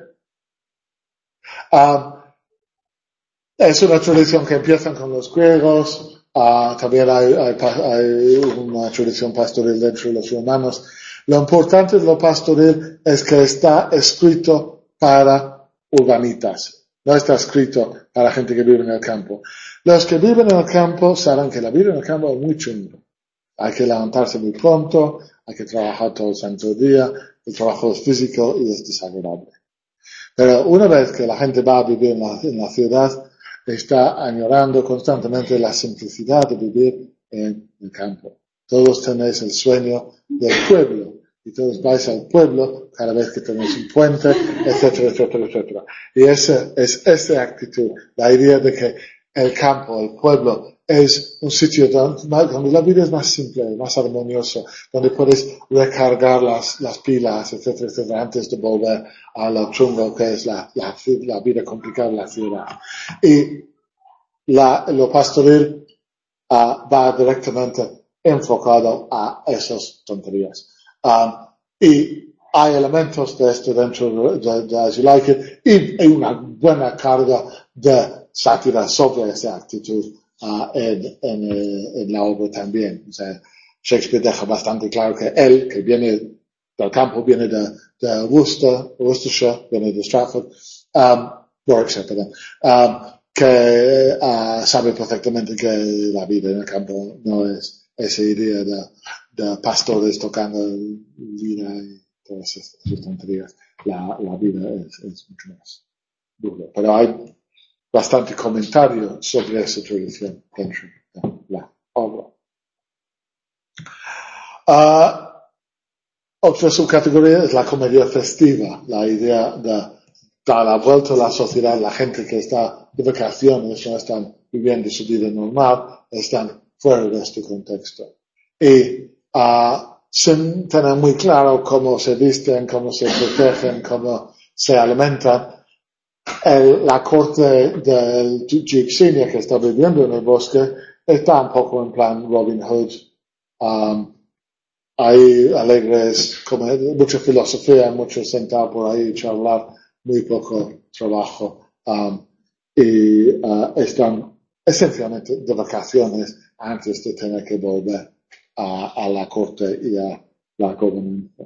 uh, es una tradición que empieza con los griegos. Uh, también hay, hay, hay una tradición pastoril dentro de los romanos. Lo importante de lo pastoril es que está escrito para urbanitas. No está escrito para gente que vive en el campo. Los que viven en el campo saben que la vida en el campo es muy chungo. Hay que levantarse muy pronto, hay que trabajar todo el santo día, el trabajo es físico y es desagradable. Pero una vez que la gente va a vivir en la, en la ciudad, está añorando constantemente la simplicidad de vivir en el campo. Todos tenéis el sueño del pueblo y todos vais al pueblo cada vez que tenéis un puente, etcétera, etcétera, etcétera. Y esa es esa actitud, la idea de que el campo, el pueblo, es un sitio donde, donde la vida es más simple, más armonioso, donde puedes recargar las, las pilas, etcétera, etcétera, antes de volver a lo chungo que es la, la, la vida complicada de la ciudad. Y la, lo pastoril uh, va directamente enfocado a esas tonterías. Um, y hay elementos de esto dentro de, de As You Like It y hay una buena carga de sátira sobre esa actitud uh, en, en, en la obra también. O sea, Shakespeare deja bastante claro que él, que viene del campo, viene de, de Worcester, Worcestershire, viene de Stratford, um, Warwickshire, perdón, um, que uh, sabe perfectamente que la vida en el campo no es esa idea de, de pastores tocando lira y todas esas tonterías. La, la vida es, es mucho más dura. Pero hay bastante comentario sobre esa tradición dentro de la obra. Uh, otra subcategoría es la comedia festiva, la idea de dar la vuelta a la sociedad, la gente que está de vacaciones, no están viviendo su vida normal, están fuera de este contexto. Y uh, sin tener muy claro cómo se visten, cómo se protegen, cómo se alimentan, el, la corte del Duke Senior que está viviendo en el bosque está un poco en plan Robin Hood. Um, hay alegres, como mucha filosofía, mucho sentado por ahí, charlar, muy poco trabajo. Um, y uh, están esencialmente de vacaciones antes de tener que volver a, a la corte y a la gobernanza.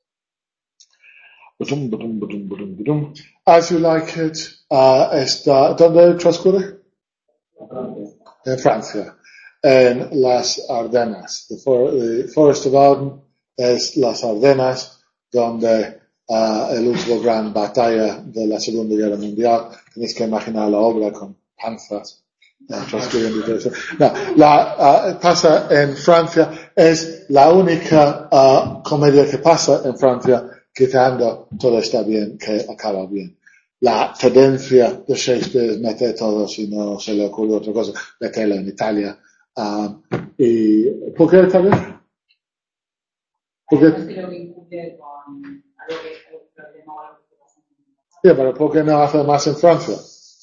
As You Like It uh, está, ¿dónde transcurre? En Francia, en las Ardenas. The, For, the Forest of Arden es las Ardenas, donde uh, el último gran batalla de la Segunda Guerra Mundial. Tenéis que imaginar la obra con panzas. Uh, no, la, uh, pasa en Francia, es la única uh, comedia que pasa en Francia, quitando Todo está bien, que acaba bien. La tendencia de Shakespeare es meter todo, si no se le ocurre otra cosa, meterlo en Italia. Uh, y, ¿por qué Italia? Porque, sí, pero ¿por qué no hace más en Francia?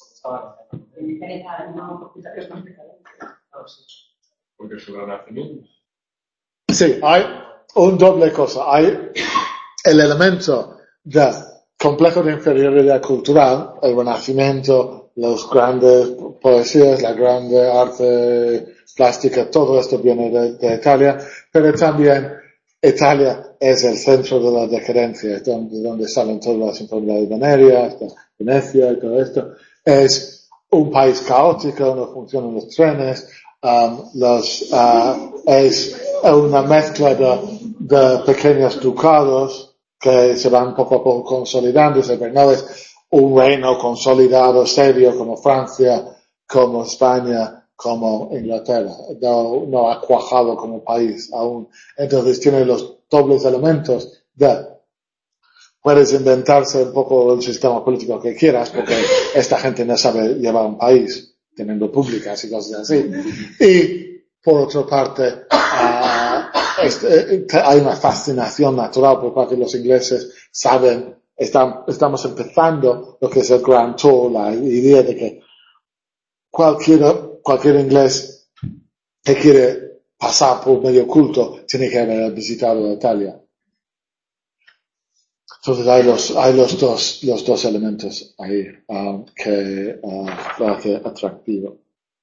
Porque es un renacimiento. Sí, hay un doble cosa. Hay el elemento de complejo de inferioridad cultural, el Renacimiento, los grandes poesías, la grande arte plástica, todo esto viene de, de Italia, pero también Italia es el centro de la decadencia, donde, donde salen todas las enfermedades venéreas, Venecia y todo esto. Es un país caótico, no funcionan los trenes, um, los, uh, es una mezcla de, de pequeños ducados que se van poco a poco consolidándose, pero no es un reino consolidado, serio, como Francia, como España, como Inglaterra. No, no ha cuajado como país aún. Entonces tiene los dobles elementos de puedes inventarse un poco el sistema político que quieras, porque esta gente no sabe llevar un país, teniendo públicas y cosas así. Y, por otra parte, uh, este, hay una fascinación natural por parte de los ingleses, saben, están, estamos empezando lo que es el Grand Tour, la idea de que cualquier, cualquier inglés que quiere pasar por medio culto tiene que haber visitado Italia. Entonces hay los, hay los dos, los dos elementos ahí um, que uh, lo hace atractivo.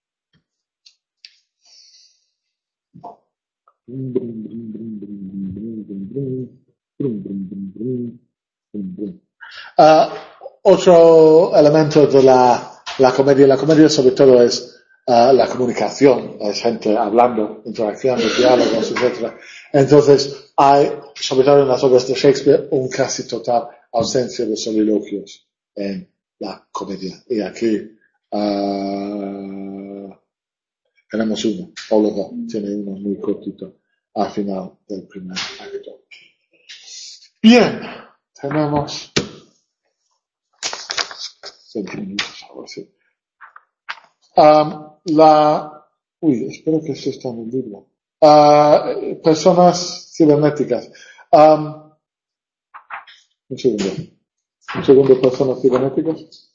Uh, otro elemento de la, la comedia, la comedia sobre todo es uh, la comunicación, es gente hablando, interacción, diálogos, etcétera. Entonces hay, sobre todo en las obras de Shakespeare, un casi total ausencia de soliloquios en la comedia. Y aquí uh, tenemos uno, Oliver tiene uno muy cortito al final del primer acto. Bien, tenemos veinte minutos algo así. Um, la, uy, espero que esto está en el libro. Uh, personas cibernéticas. Um, un segundo. Un segundo, personas cibernéticas.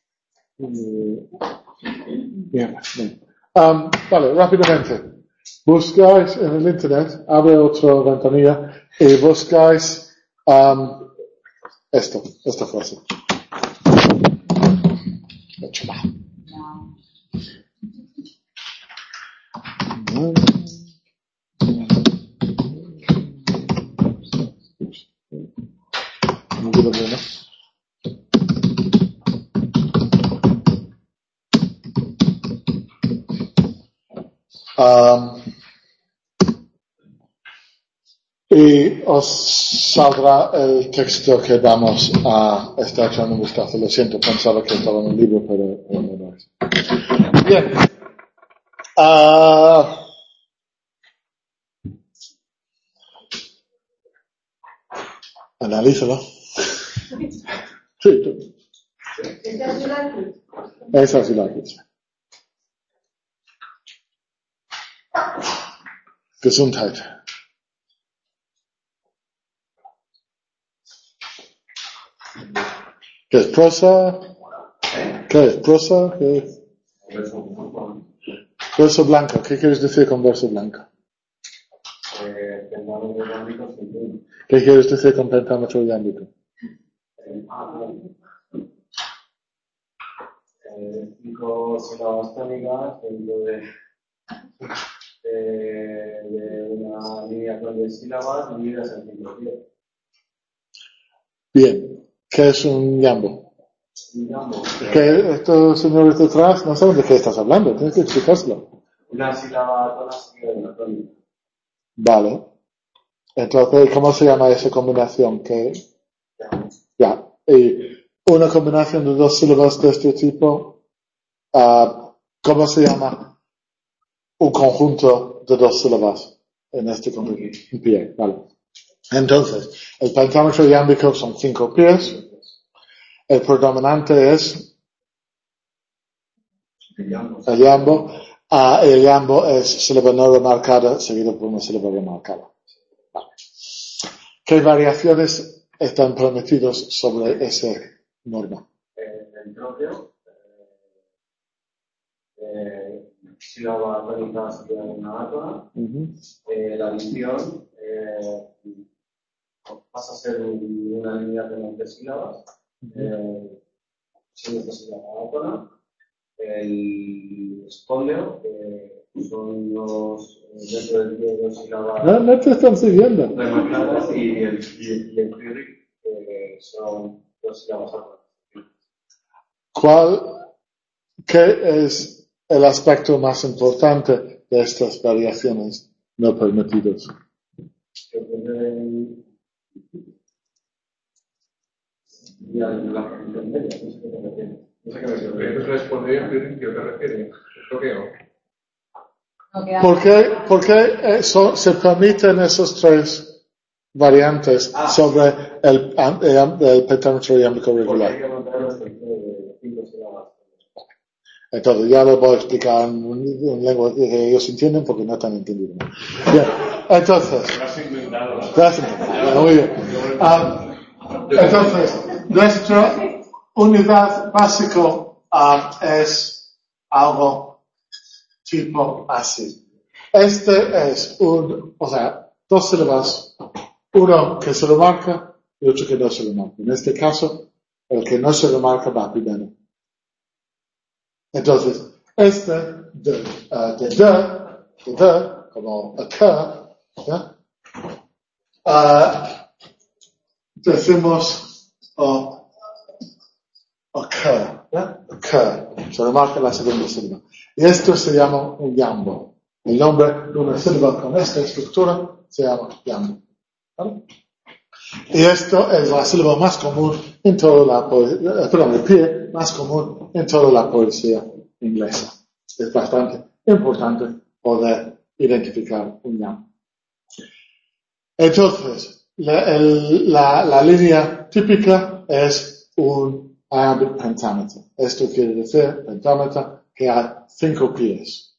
Mierda, bien. Um, vale, rápidamente. Buscáis en el internet, abre otra ventanilla y buscáis um, esto, esta frase. Um, y os saldrá el texto que vamos a estar echando un vistazo. Lo siento, pensaba que estaba en el libro, pero no, no es. Bien. Uh, analízalo. Sí, tú. Es así la cosa. Gesundheit. ¿Qué es prosa? ¿Qué es prosa? ¿Qué es? Verso blanco. ¿Qué quieres decir con verso blanco? Eh, pentámetro iámbico sentido. ¿Qué quieres decir con pentámetro iámbico? Eh, ah, no. Eh, cinco sílabas tónicas dentro de, de, de una línea con diez sílabas divididas en cinco pies. Bien. ¿Qué es un yambo? Digamos, Que estos señores detrás no saben de qué estás hablando. Tienes que explicárselo. una sílaba tona seguida de una tónica. Vale. Entonces, ¿cómo se llama esa combinación? Que ya. Y una combinación de dos sílabas de este tipo, uh, ¿cómo se llama? Un conjunto de dos sílabas en este conjunto. Un pie, vale. Entonces, el pentámetro iámbico son cinco pies. El predominante es Digamos, el yambo. Uh, el yambo es sílaba no remarcada seguido por una sílaba remarcada. Vale. ¿Qué variaciones están permitidas sobre esa norma? eh, el propio, eh, eh, sílaba tónica seguida de una átona. Uh-huh. Eh, la adición eh, pasa a ser un, una línea de once sílabas, eh, siendo sílaba átona. El espondeo, que son los eh, dentro del pie dos sílabas No, no te están siguiendo. remarcadas, y el, y el, y el pyrrhic, que son dos sílabas átonas. ¿Cuál, qué es el aspecto más importante de estas variaciones no permitidas? Que pueden ya en la función media, no sé qué te refieres. No sé qué me refiero. Entonces respondería en principio, ¿qué refiere? Bloqueo. No queda ¿Por qué, por qué eso, se permiten esos tres variantes Ah. sobre el, el, el pentámetro iámbico Porque hay regular? que mantener una estructura de cinco sílabas. Entonces, ya lo voy a explicar en un, un lenguaje que ellos entienden porque no están entendiendo. Bien, entonces, Lo has inventado. gracias. Muy bien. Um, entonces, nuestra unidad básico um, es algo tipo así. Este es un, o sea, dos sílabas, uno que se remarca y otro que no se remarca. En este caso, el que no se remarca va primero. Entonces, este de, uh, de, de, de, de, como acá, ¿ya? Uh, decimos uh, acá, ¿ya? Acá, se remarca la segunda sílaba. Y esto se llama un yambo. El nombre de una sílaba con esta estructura se llama yambo. ¿Vale? Y esto es la sílaba más común en toda la poesía, perdón, el pie más común en toda la poesía inglesa. Es bastante importante poder identificar un yambo. Entonces, la, el, la, la línea típica es un iambic pentameter. Esto quiere decir, pentameter, que hay cinco pies.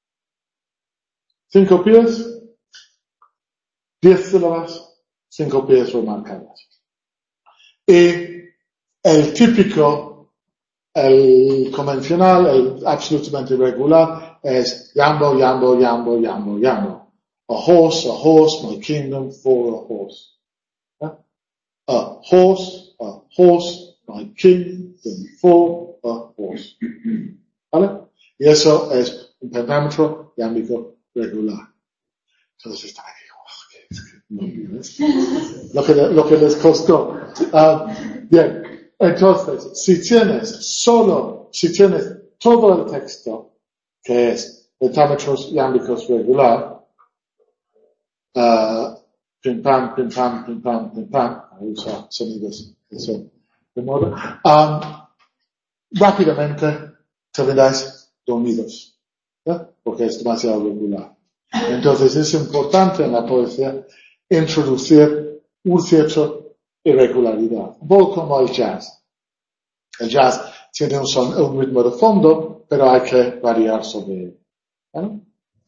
Cinco pies, diez sílabas, cinco pies remarcadas. Y el típico, el convencional, el absolutamente regular, es yambo, yambo, yambo, yambo, yambo. A horse, a horse, my kingdom for a horse. ¿Eh? A horse, a horse, my kingdom for a horse. ¿Vale? Y eso es un pentámetro yámbico regular. Entonces está aquí. No, lo, que, lo que les costó. Uh, bien, entonces, si tienes solo, si tienes todo el texto, que es pentámetros yámbicos regular, uh, pim pam, pim pam, pim pam, pim pam, usa sonidos que son de moda, um, rápidamente termináis dormidos, ¿eh? Porque es demasiado regular. Entonces es importante en la poesía introducir un cierto irregularidad, un poco como el jazz. El jazz tiene un, son, un ritmo de fondo, pero hay que variar sobre él. ¿Vale?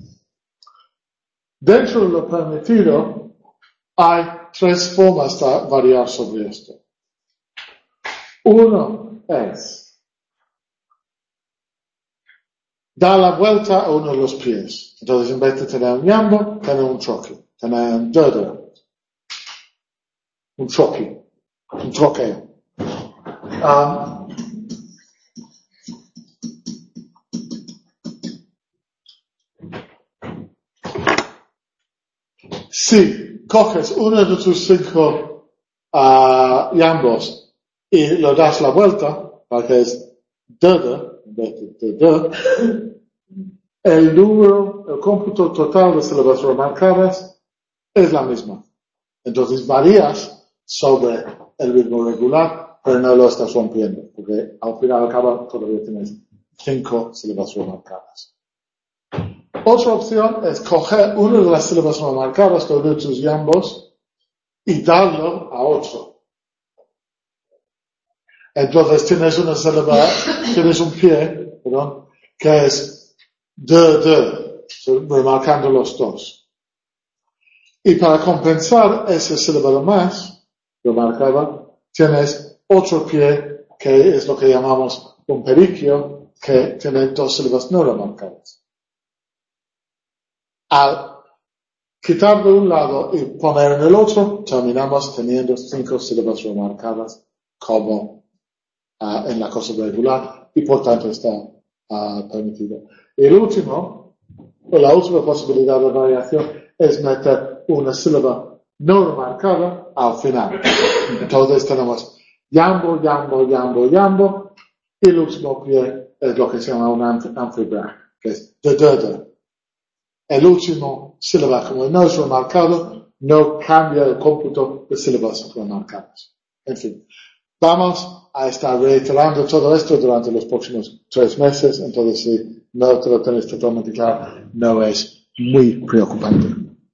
Dentro de lo permitido, hay tres formas de variar sobre esto. Uno es da la vuelta a uno de los pies. Entonces, en vez de tener un yambo, tener un choque, tener un dedo, un choque, un troqueo. Um, si coges uno de tus cinco uh, yambos y lo das la vuelta, para que es dedo, en vez de dedo, el número, el cómputo total de sílabas remarcadas es la misma. Entonces varías sobre el ritmo regular, pero no lo estás rompiendo, porque al final acaba todavía tienes cinco sílabas remarcadas. Otra opción es coger una de las sílabas remarcadas de uno de tus yambos y darlo a otro. Entonces tienes una sílaba, tienes un pie, perdón, que es de, de, remarcando los dos. Y para compensar esa sílaba de más, remarcada, tienes otro pie que es lo que llamamos un periquio, que tiene dos sílabas no remarcadas. Al quitar de un lado y poner en el otro, terminamos teniendo cinco sílabas remarcadas como uh, en la cosa regular y por tanto está uh, permitido. Y el último, o la última posibilidad de variación es meter una sílaba no remarcada al final. Entonces tenemos yambo, yambo, yambo, yambo y el último pie es lo que se llama un amphibrak, que es de, de, de. El último sílaba, como no es remarcado, no cambia el cómputo de sílabas remarcadas. En fin, vamos a estar reiterando todo esto durante los próximos tres meses, entonces si no te lo tenéis totalmente claro, no es muy preocupante.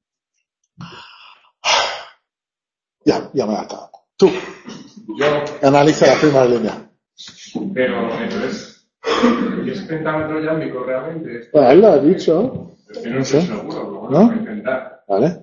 Ya, ya me he acabado. Tú, Yo, analiza la primera línea. pero entonces, ¿es pentámetro yámbico realmente? Bueno, él lo ha dicho. Es que no estoy seguro, pero bueno, ¿No? voy a intentar. Vale.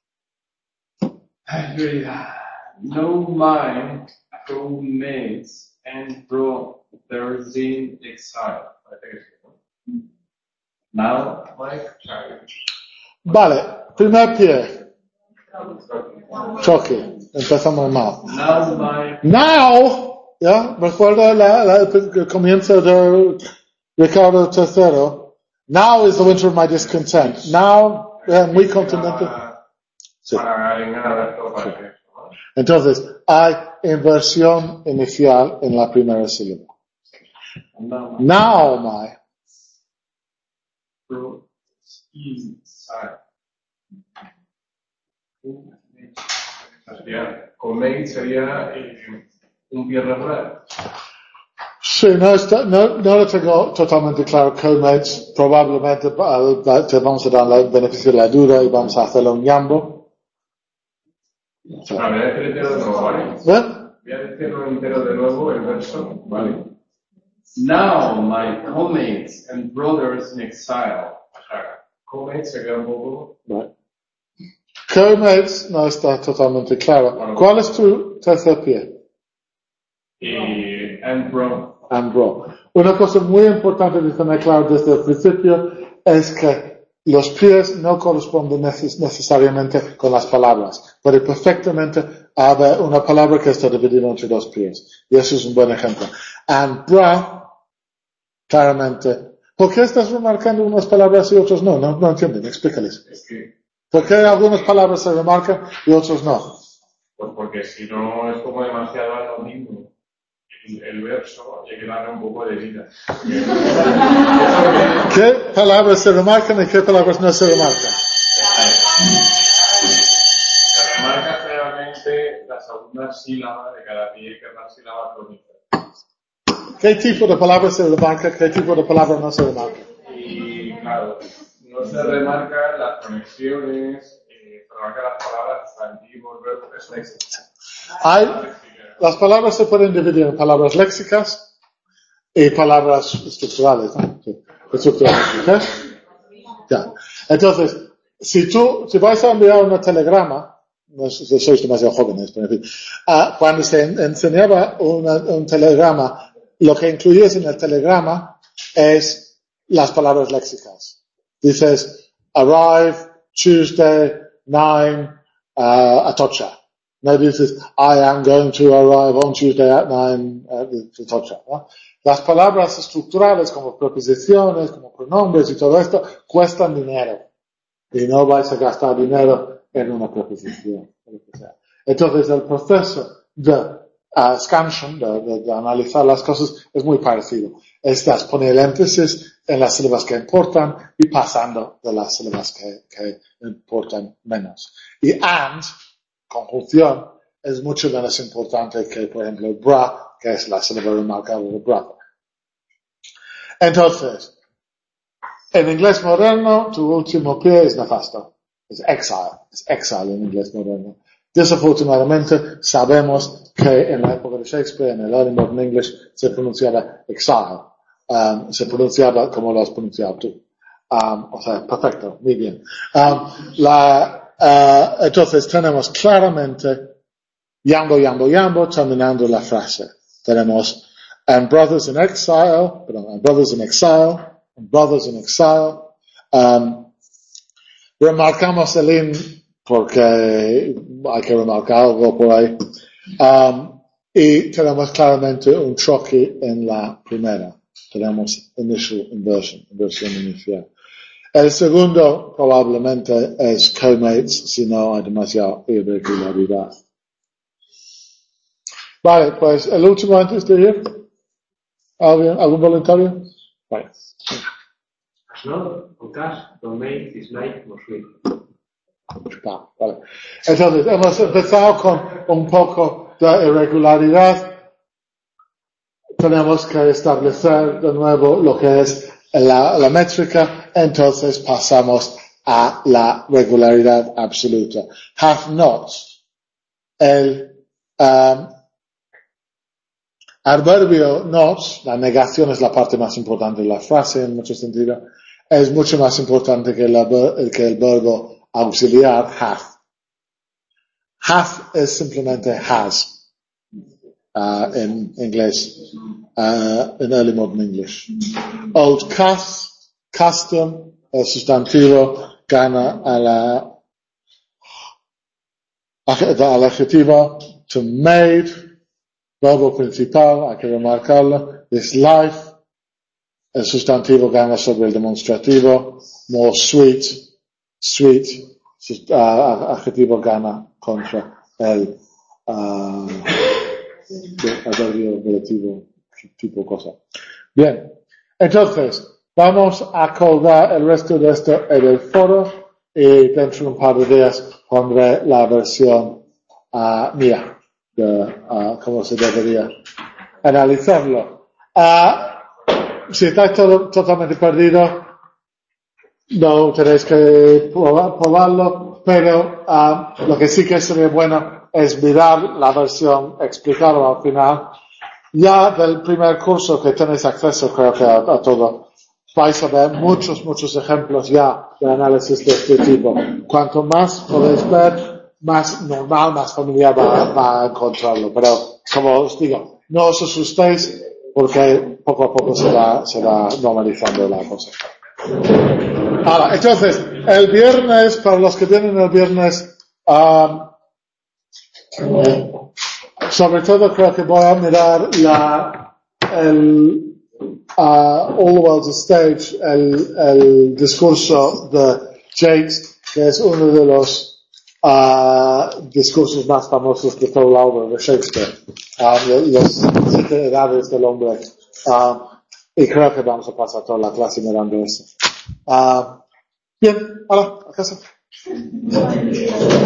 No mind roommates and brothers in exile. Parece que sí, ¿no? Now, Mike, Vale, primer pie. Choque. Empezamos mal. now my Now, ¿ya? Recuerda la, la, el comienzo de Ricardo tercero. Now is the winter of my discontent. Now, eh, muy contundente. Sí. Para enganar esto, para que eso, ¿no? Entonces, hay inversión inicial en la primera sílaba. now my Now, my. brothers inside. Sería, con mate sería eh, un pie regular. Sí, no, está, no, no lo tengo totalmente claro. Comates, probablemente uh, te vamos a dar el beneficio de la duda y vamos a hacerlo un yambo. Sí. Ah, voy a decir entero de nuevo, ¿vale? ¿Eh? Voy a decirlo entero de nuevo, el verso, ¿vale? Now my comrades and brothers in exile. O sea, comate se queda un poco... Right. Comates no está totalmente claro. ¿Cuál es tu tercer pie? Y... and bro. And bro. Una cosa muy importante de tener claro desde el principio es que los pies no corresponden neces- necesariamente con las palabras. Puede perfectamente haber una palabra que está dividida entre dos pies. Y eso es un buen ejemplo. And bra, claramente. ¿Por qué estás remarcando unas palabras y otras no? No, no entienden, explícales. Es que... ¿Por qué algunas palabras se remarcan y otras no? Pues porque si no es como demasiado anodino el, el verso, hay que darle un poco de vida. Porque... ¿Qué palabras se remarcan y qué palabras no se remarcan? Se remarca realmente la segunda sílaba de cada pie, que es la sílaba tónica. ¿Qué tipo de palabras se remarca? ¿Qué tipo de palabras no se remarca? Y claro, no se remarcan las conexiones, eh, se remarcan las palabras, sustantivos, verbos, eso existe. Hay, las palabras se pueden dividir en palabras léxicas y palabras estructurales, ¿no? Sí, estructurales, ¿ok? Ya. Entonces, si tú, si vais a enviar un telegrama, no sé si sois demasiado jóvenes, pero en fin, uh, cuando se en, enseñaba una, un telegrama, lo que incluyes en el telegrama es las palabras léxicas. Dices, arrive, Tuesday, nine, uh, Atocha. No dices, I am going to arrive on Tuesday at nine, uh, Atocha, ¿no? Las palabras estructurales como preposiciones, como pronombres y todo esto cuestan dinero. Y no vais a gastar dinero en una preposición. Entonces el proceso de uh, scansion, de, de, de analizar las cosas, es muy parecido. Estás poniendo el énfasis en las sílabas que importan y pasando de las sílabas que, que importan menos. Y and, conjunción, es mucho menos importante que, por ejemplo, bra, que es la sílaba remarcable de brother. Entonces, en inglés moderno, tu último pie es nefasto. Es exile. Es exile en inglés moderno. Desafortunadamente, sabemos que en la época de Shakespeare, en el Early Modern English, se pronunciaba exile. Um, se pronunciaba como lo has pronunciado tú. Um, o sea, perfecto, muy bien. Um, la, uh, entonces, tenemos claramente yambo, yambo, yambo, terminando la frase. Tenemos and brothers in exile, perdón, and brothers in exile, and brothers in exile. Um, remarcamos el in porque hay que remarcar algo por ahí. Um, y tenemos claramente un choque en la primera. Tenemos initial inversion, inversión inicial. El segundo probablemente es co-mates si no hay demasiada irregularidad. Vale, pues el último antes de ir. ¿Alguien, ¿Algún voluntario? Vale. No, on cash, domain, dislike, no sweet. Ah, vale. Entonces, hemos empezado con un poco de irregularidad. Tenemos que establecer de nuevo lo que es la, la métrica. Entonces pasamos a la regularidad absoluta. Have not. El um, adverbio not, la negación es la parte más importante de la frase en mucho sentido. Es mucho más importante que, la, que el verbo auxiliar have. Have es simplemente has uh, en inglés, uh, en Early Modern English. Old cus, custom, el sustantivo gana a la, al adjetivo. To made, verbo principal, hay que remarcarlo. This life, el sustantivo gana sobre el demonstrativo. More sweet, sweet, uh, adjetivo gana contra el uh, adverbio relativo, tipo cosa. Bien, entonces vamos a colgar el resto de esto en el foro y dentro de un par de días pondré la versión uh, mía de uh, cómo se debería analizarlo. Uh, si estáis todo, totalmente perdido, no tenéis que probar, probarlo, pero uh, lo que sí que sería bueno es mirar la versión explicada al final. Ya del primer curso que tenéis acceso, creo que a, a todo, vais a ver muchos, muchos ejemplos ya de análisis de este tipo. Cuanto más podéis ver, más normal, más familiar va, va a encontrarlo. Pero, como os digo, no os asustéis porque poco a poco se va, se va normalizando la cosa. Ahora, entonces, el viernes, para los que tienen el viernes, um, sobre todo creo que voy a mirar la, el, uh, All the World's a Stage, el, el discurso de Jakes, que es uno de los uh, discursos más famosos de toda la obra de Shakespeare, uh, los siete edades del hombre, uh, y creo que vamos a pasar toda la clase mirando eso. Uh, bien, hola, a casa.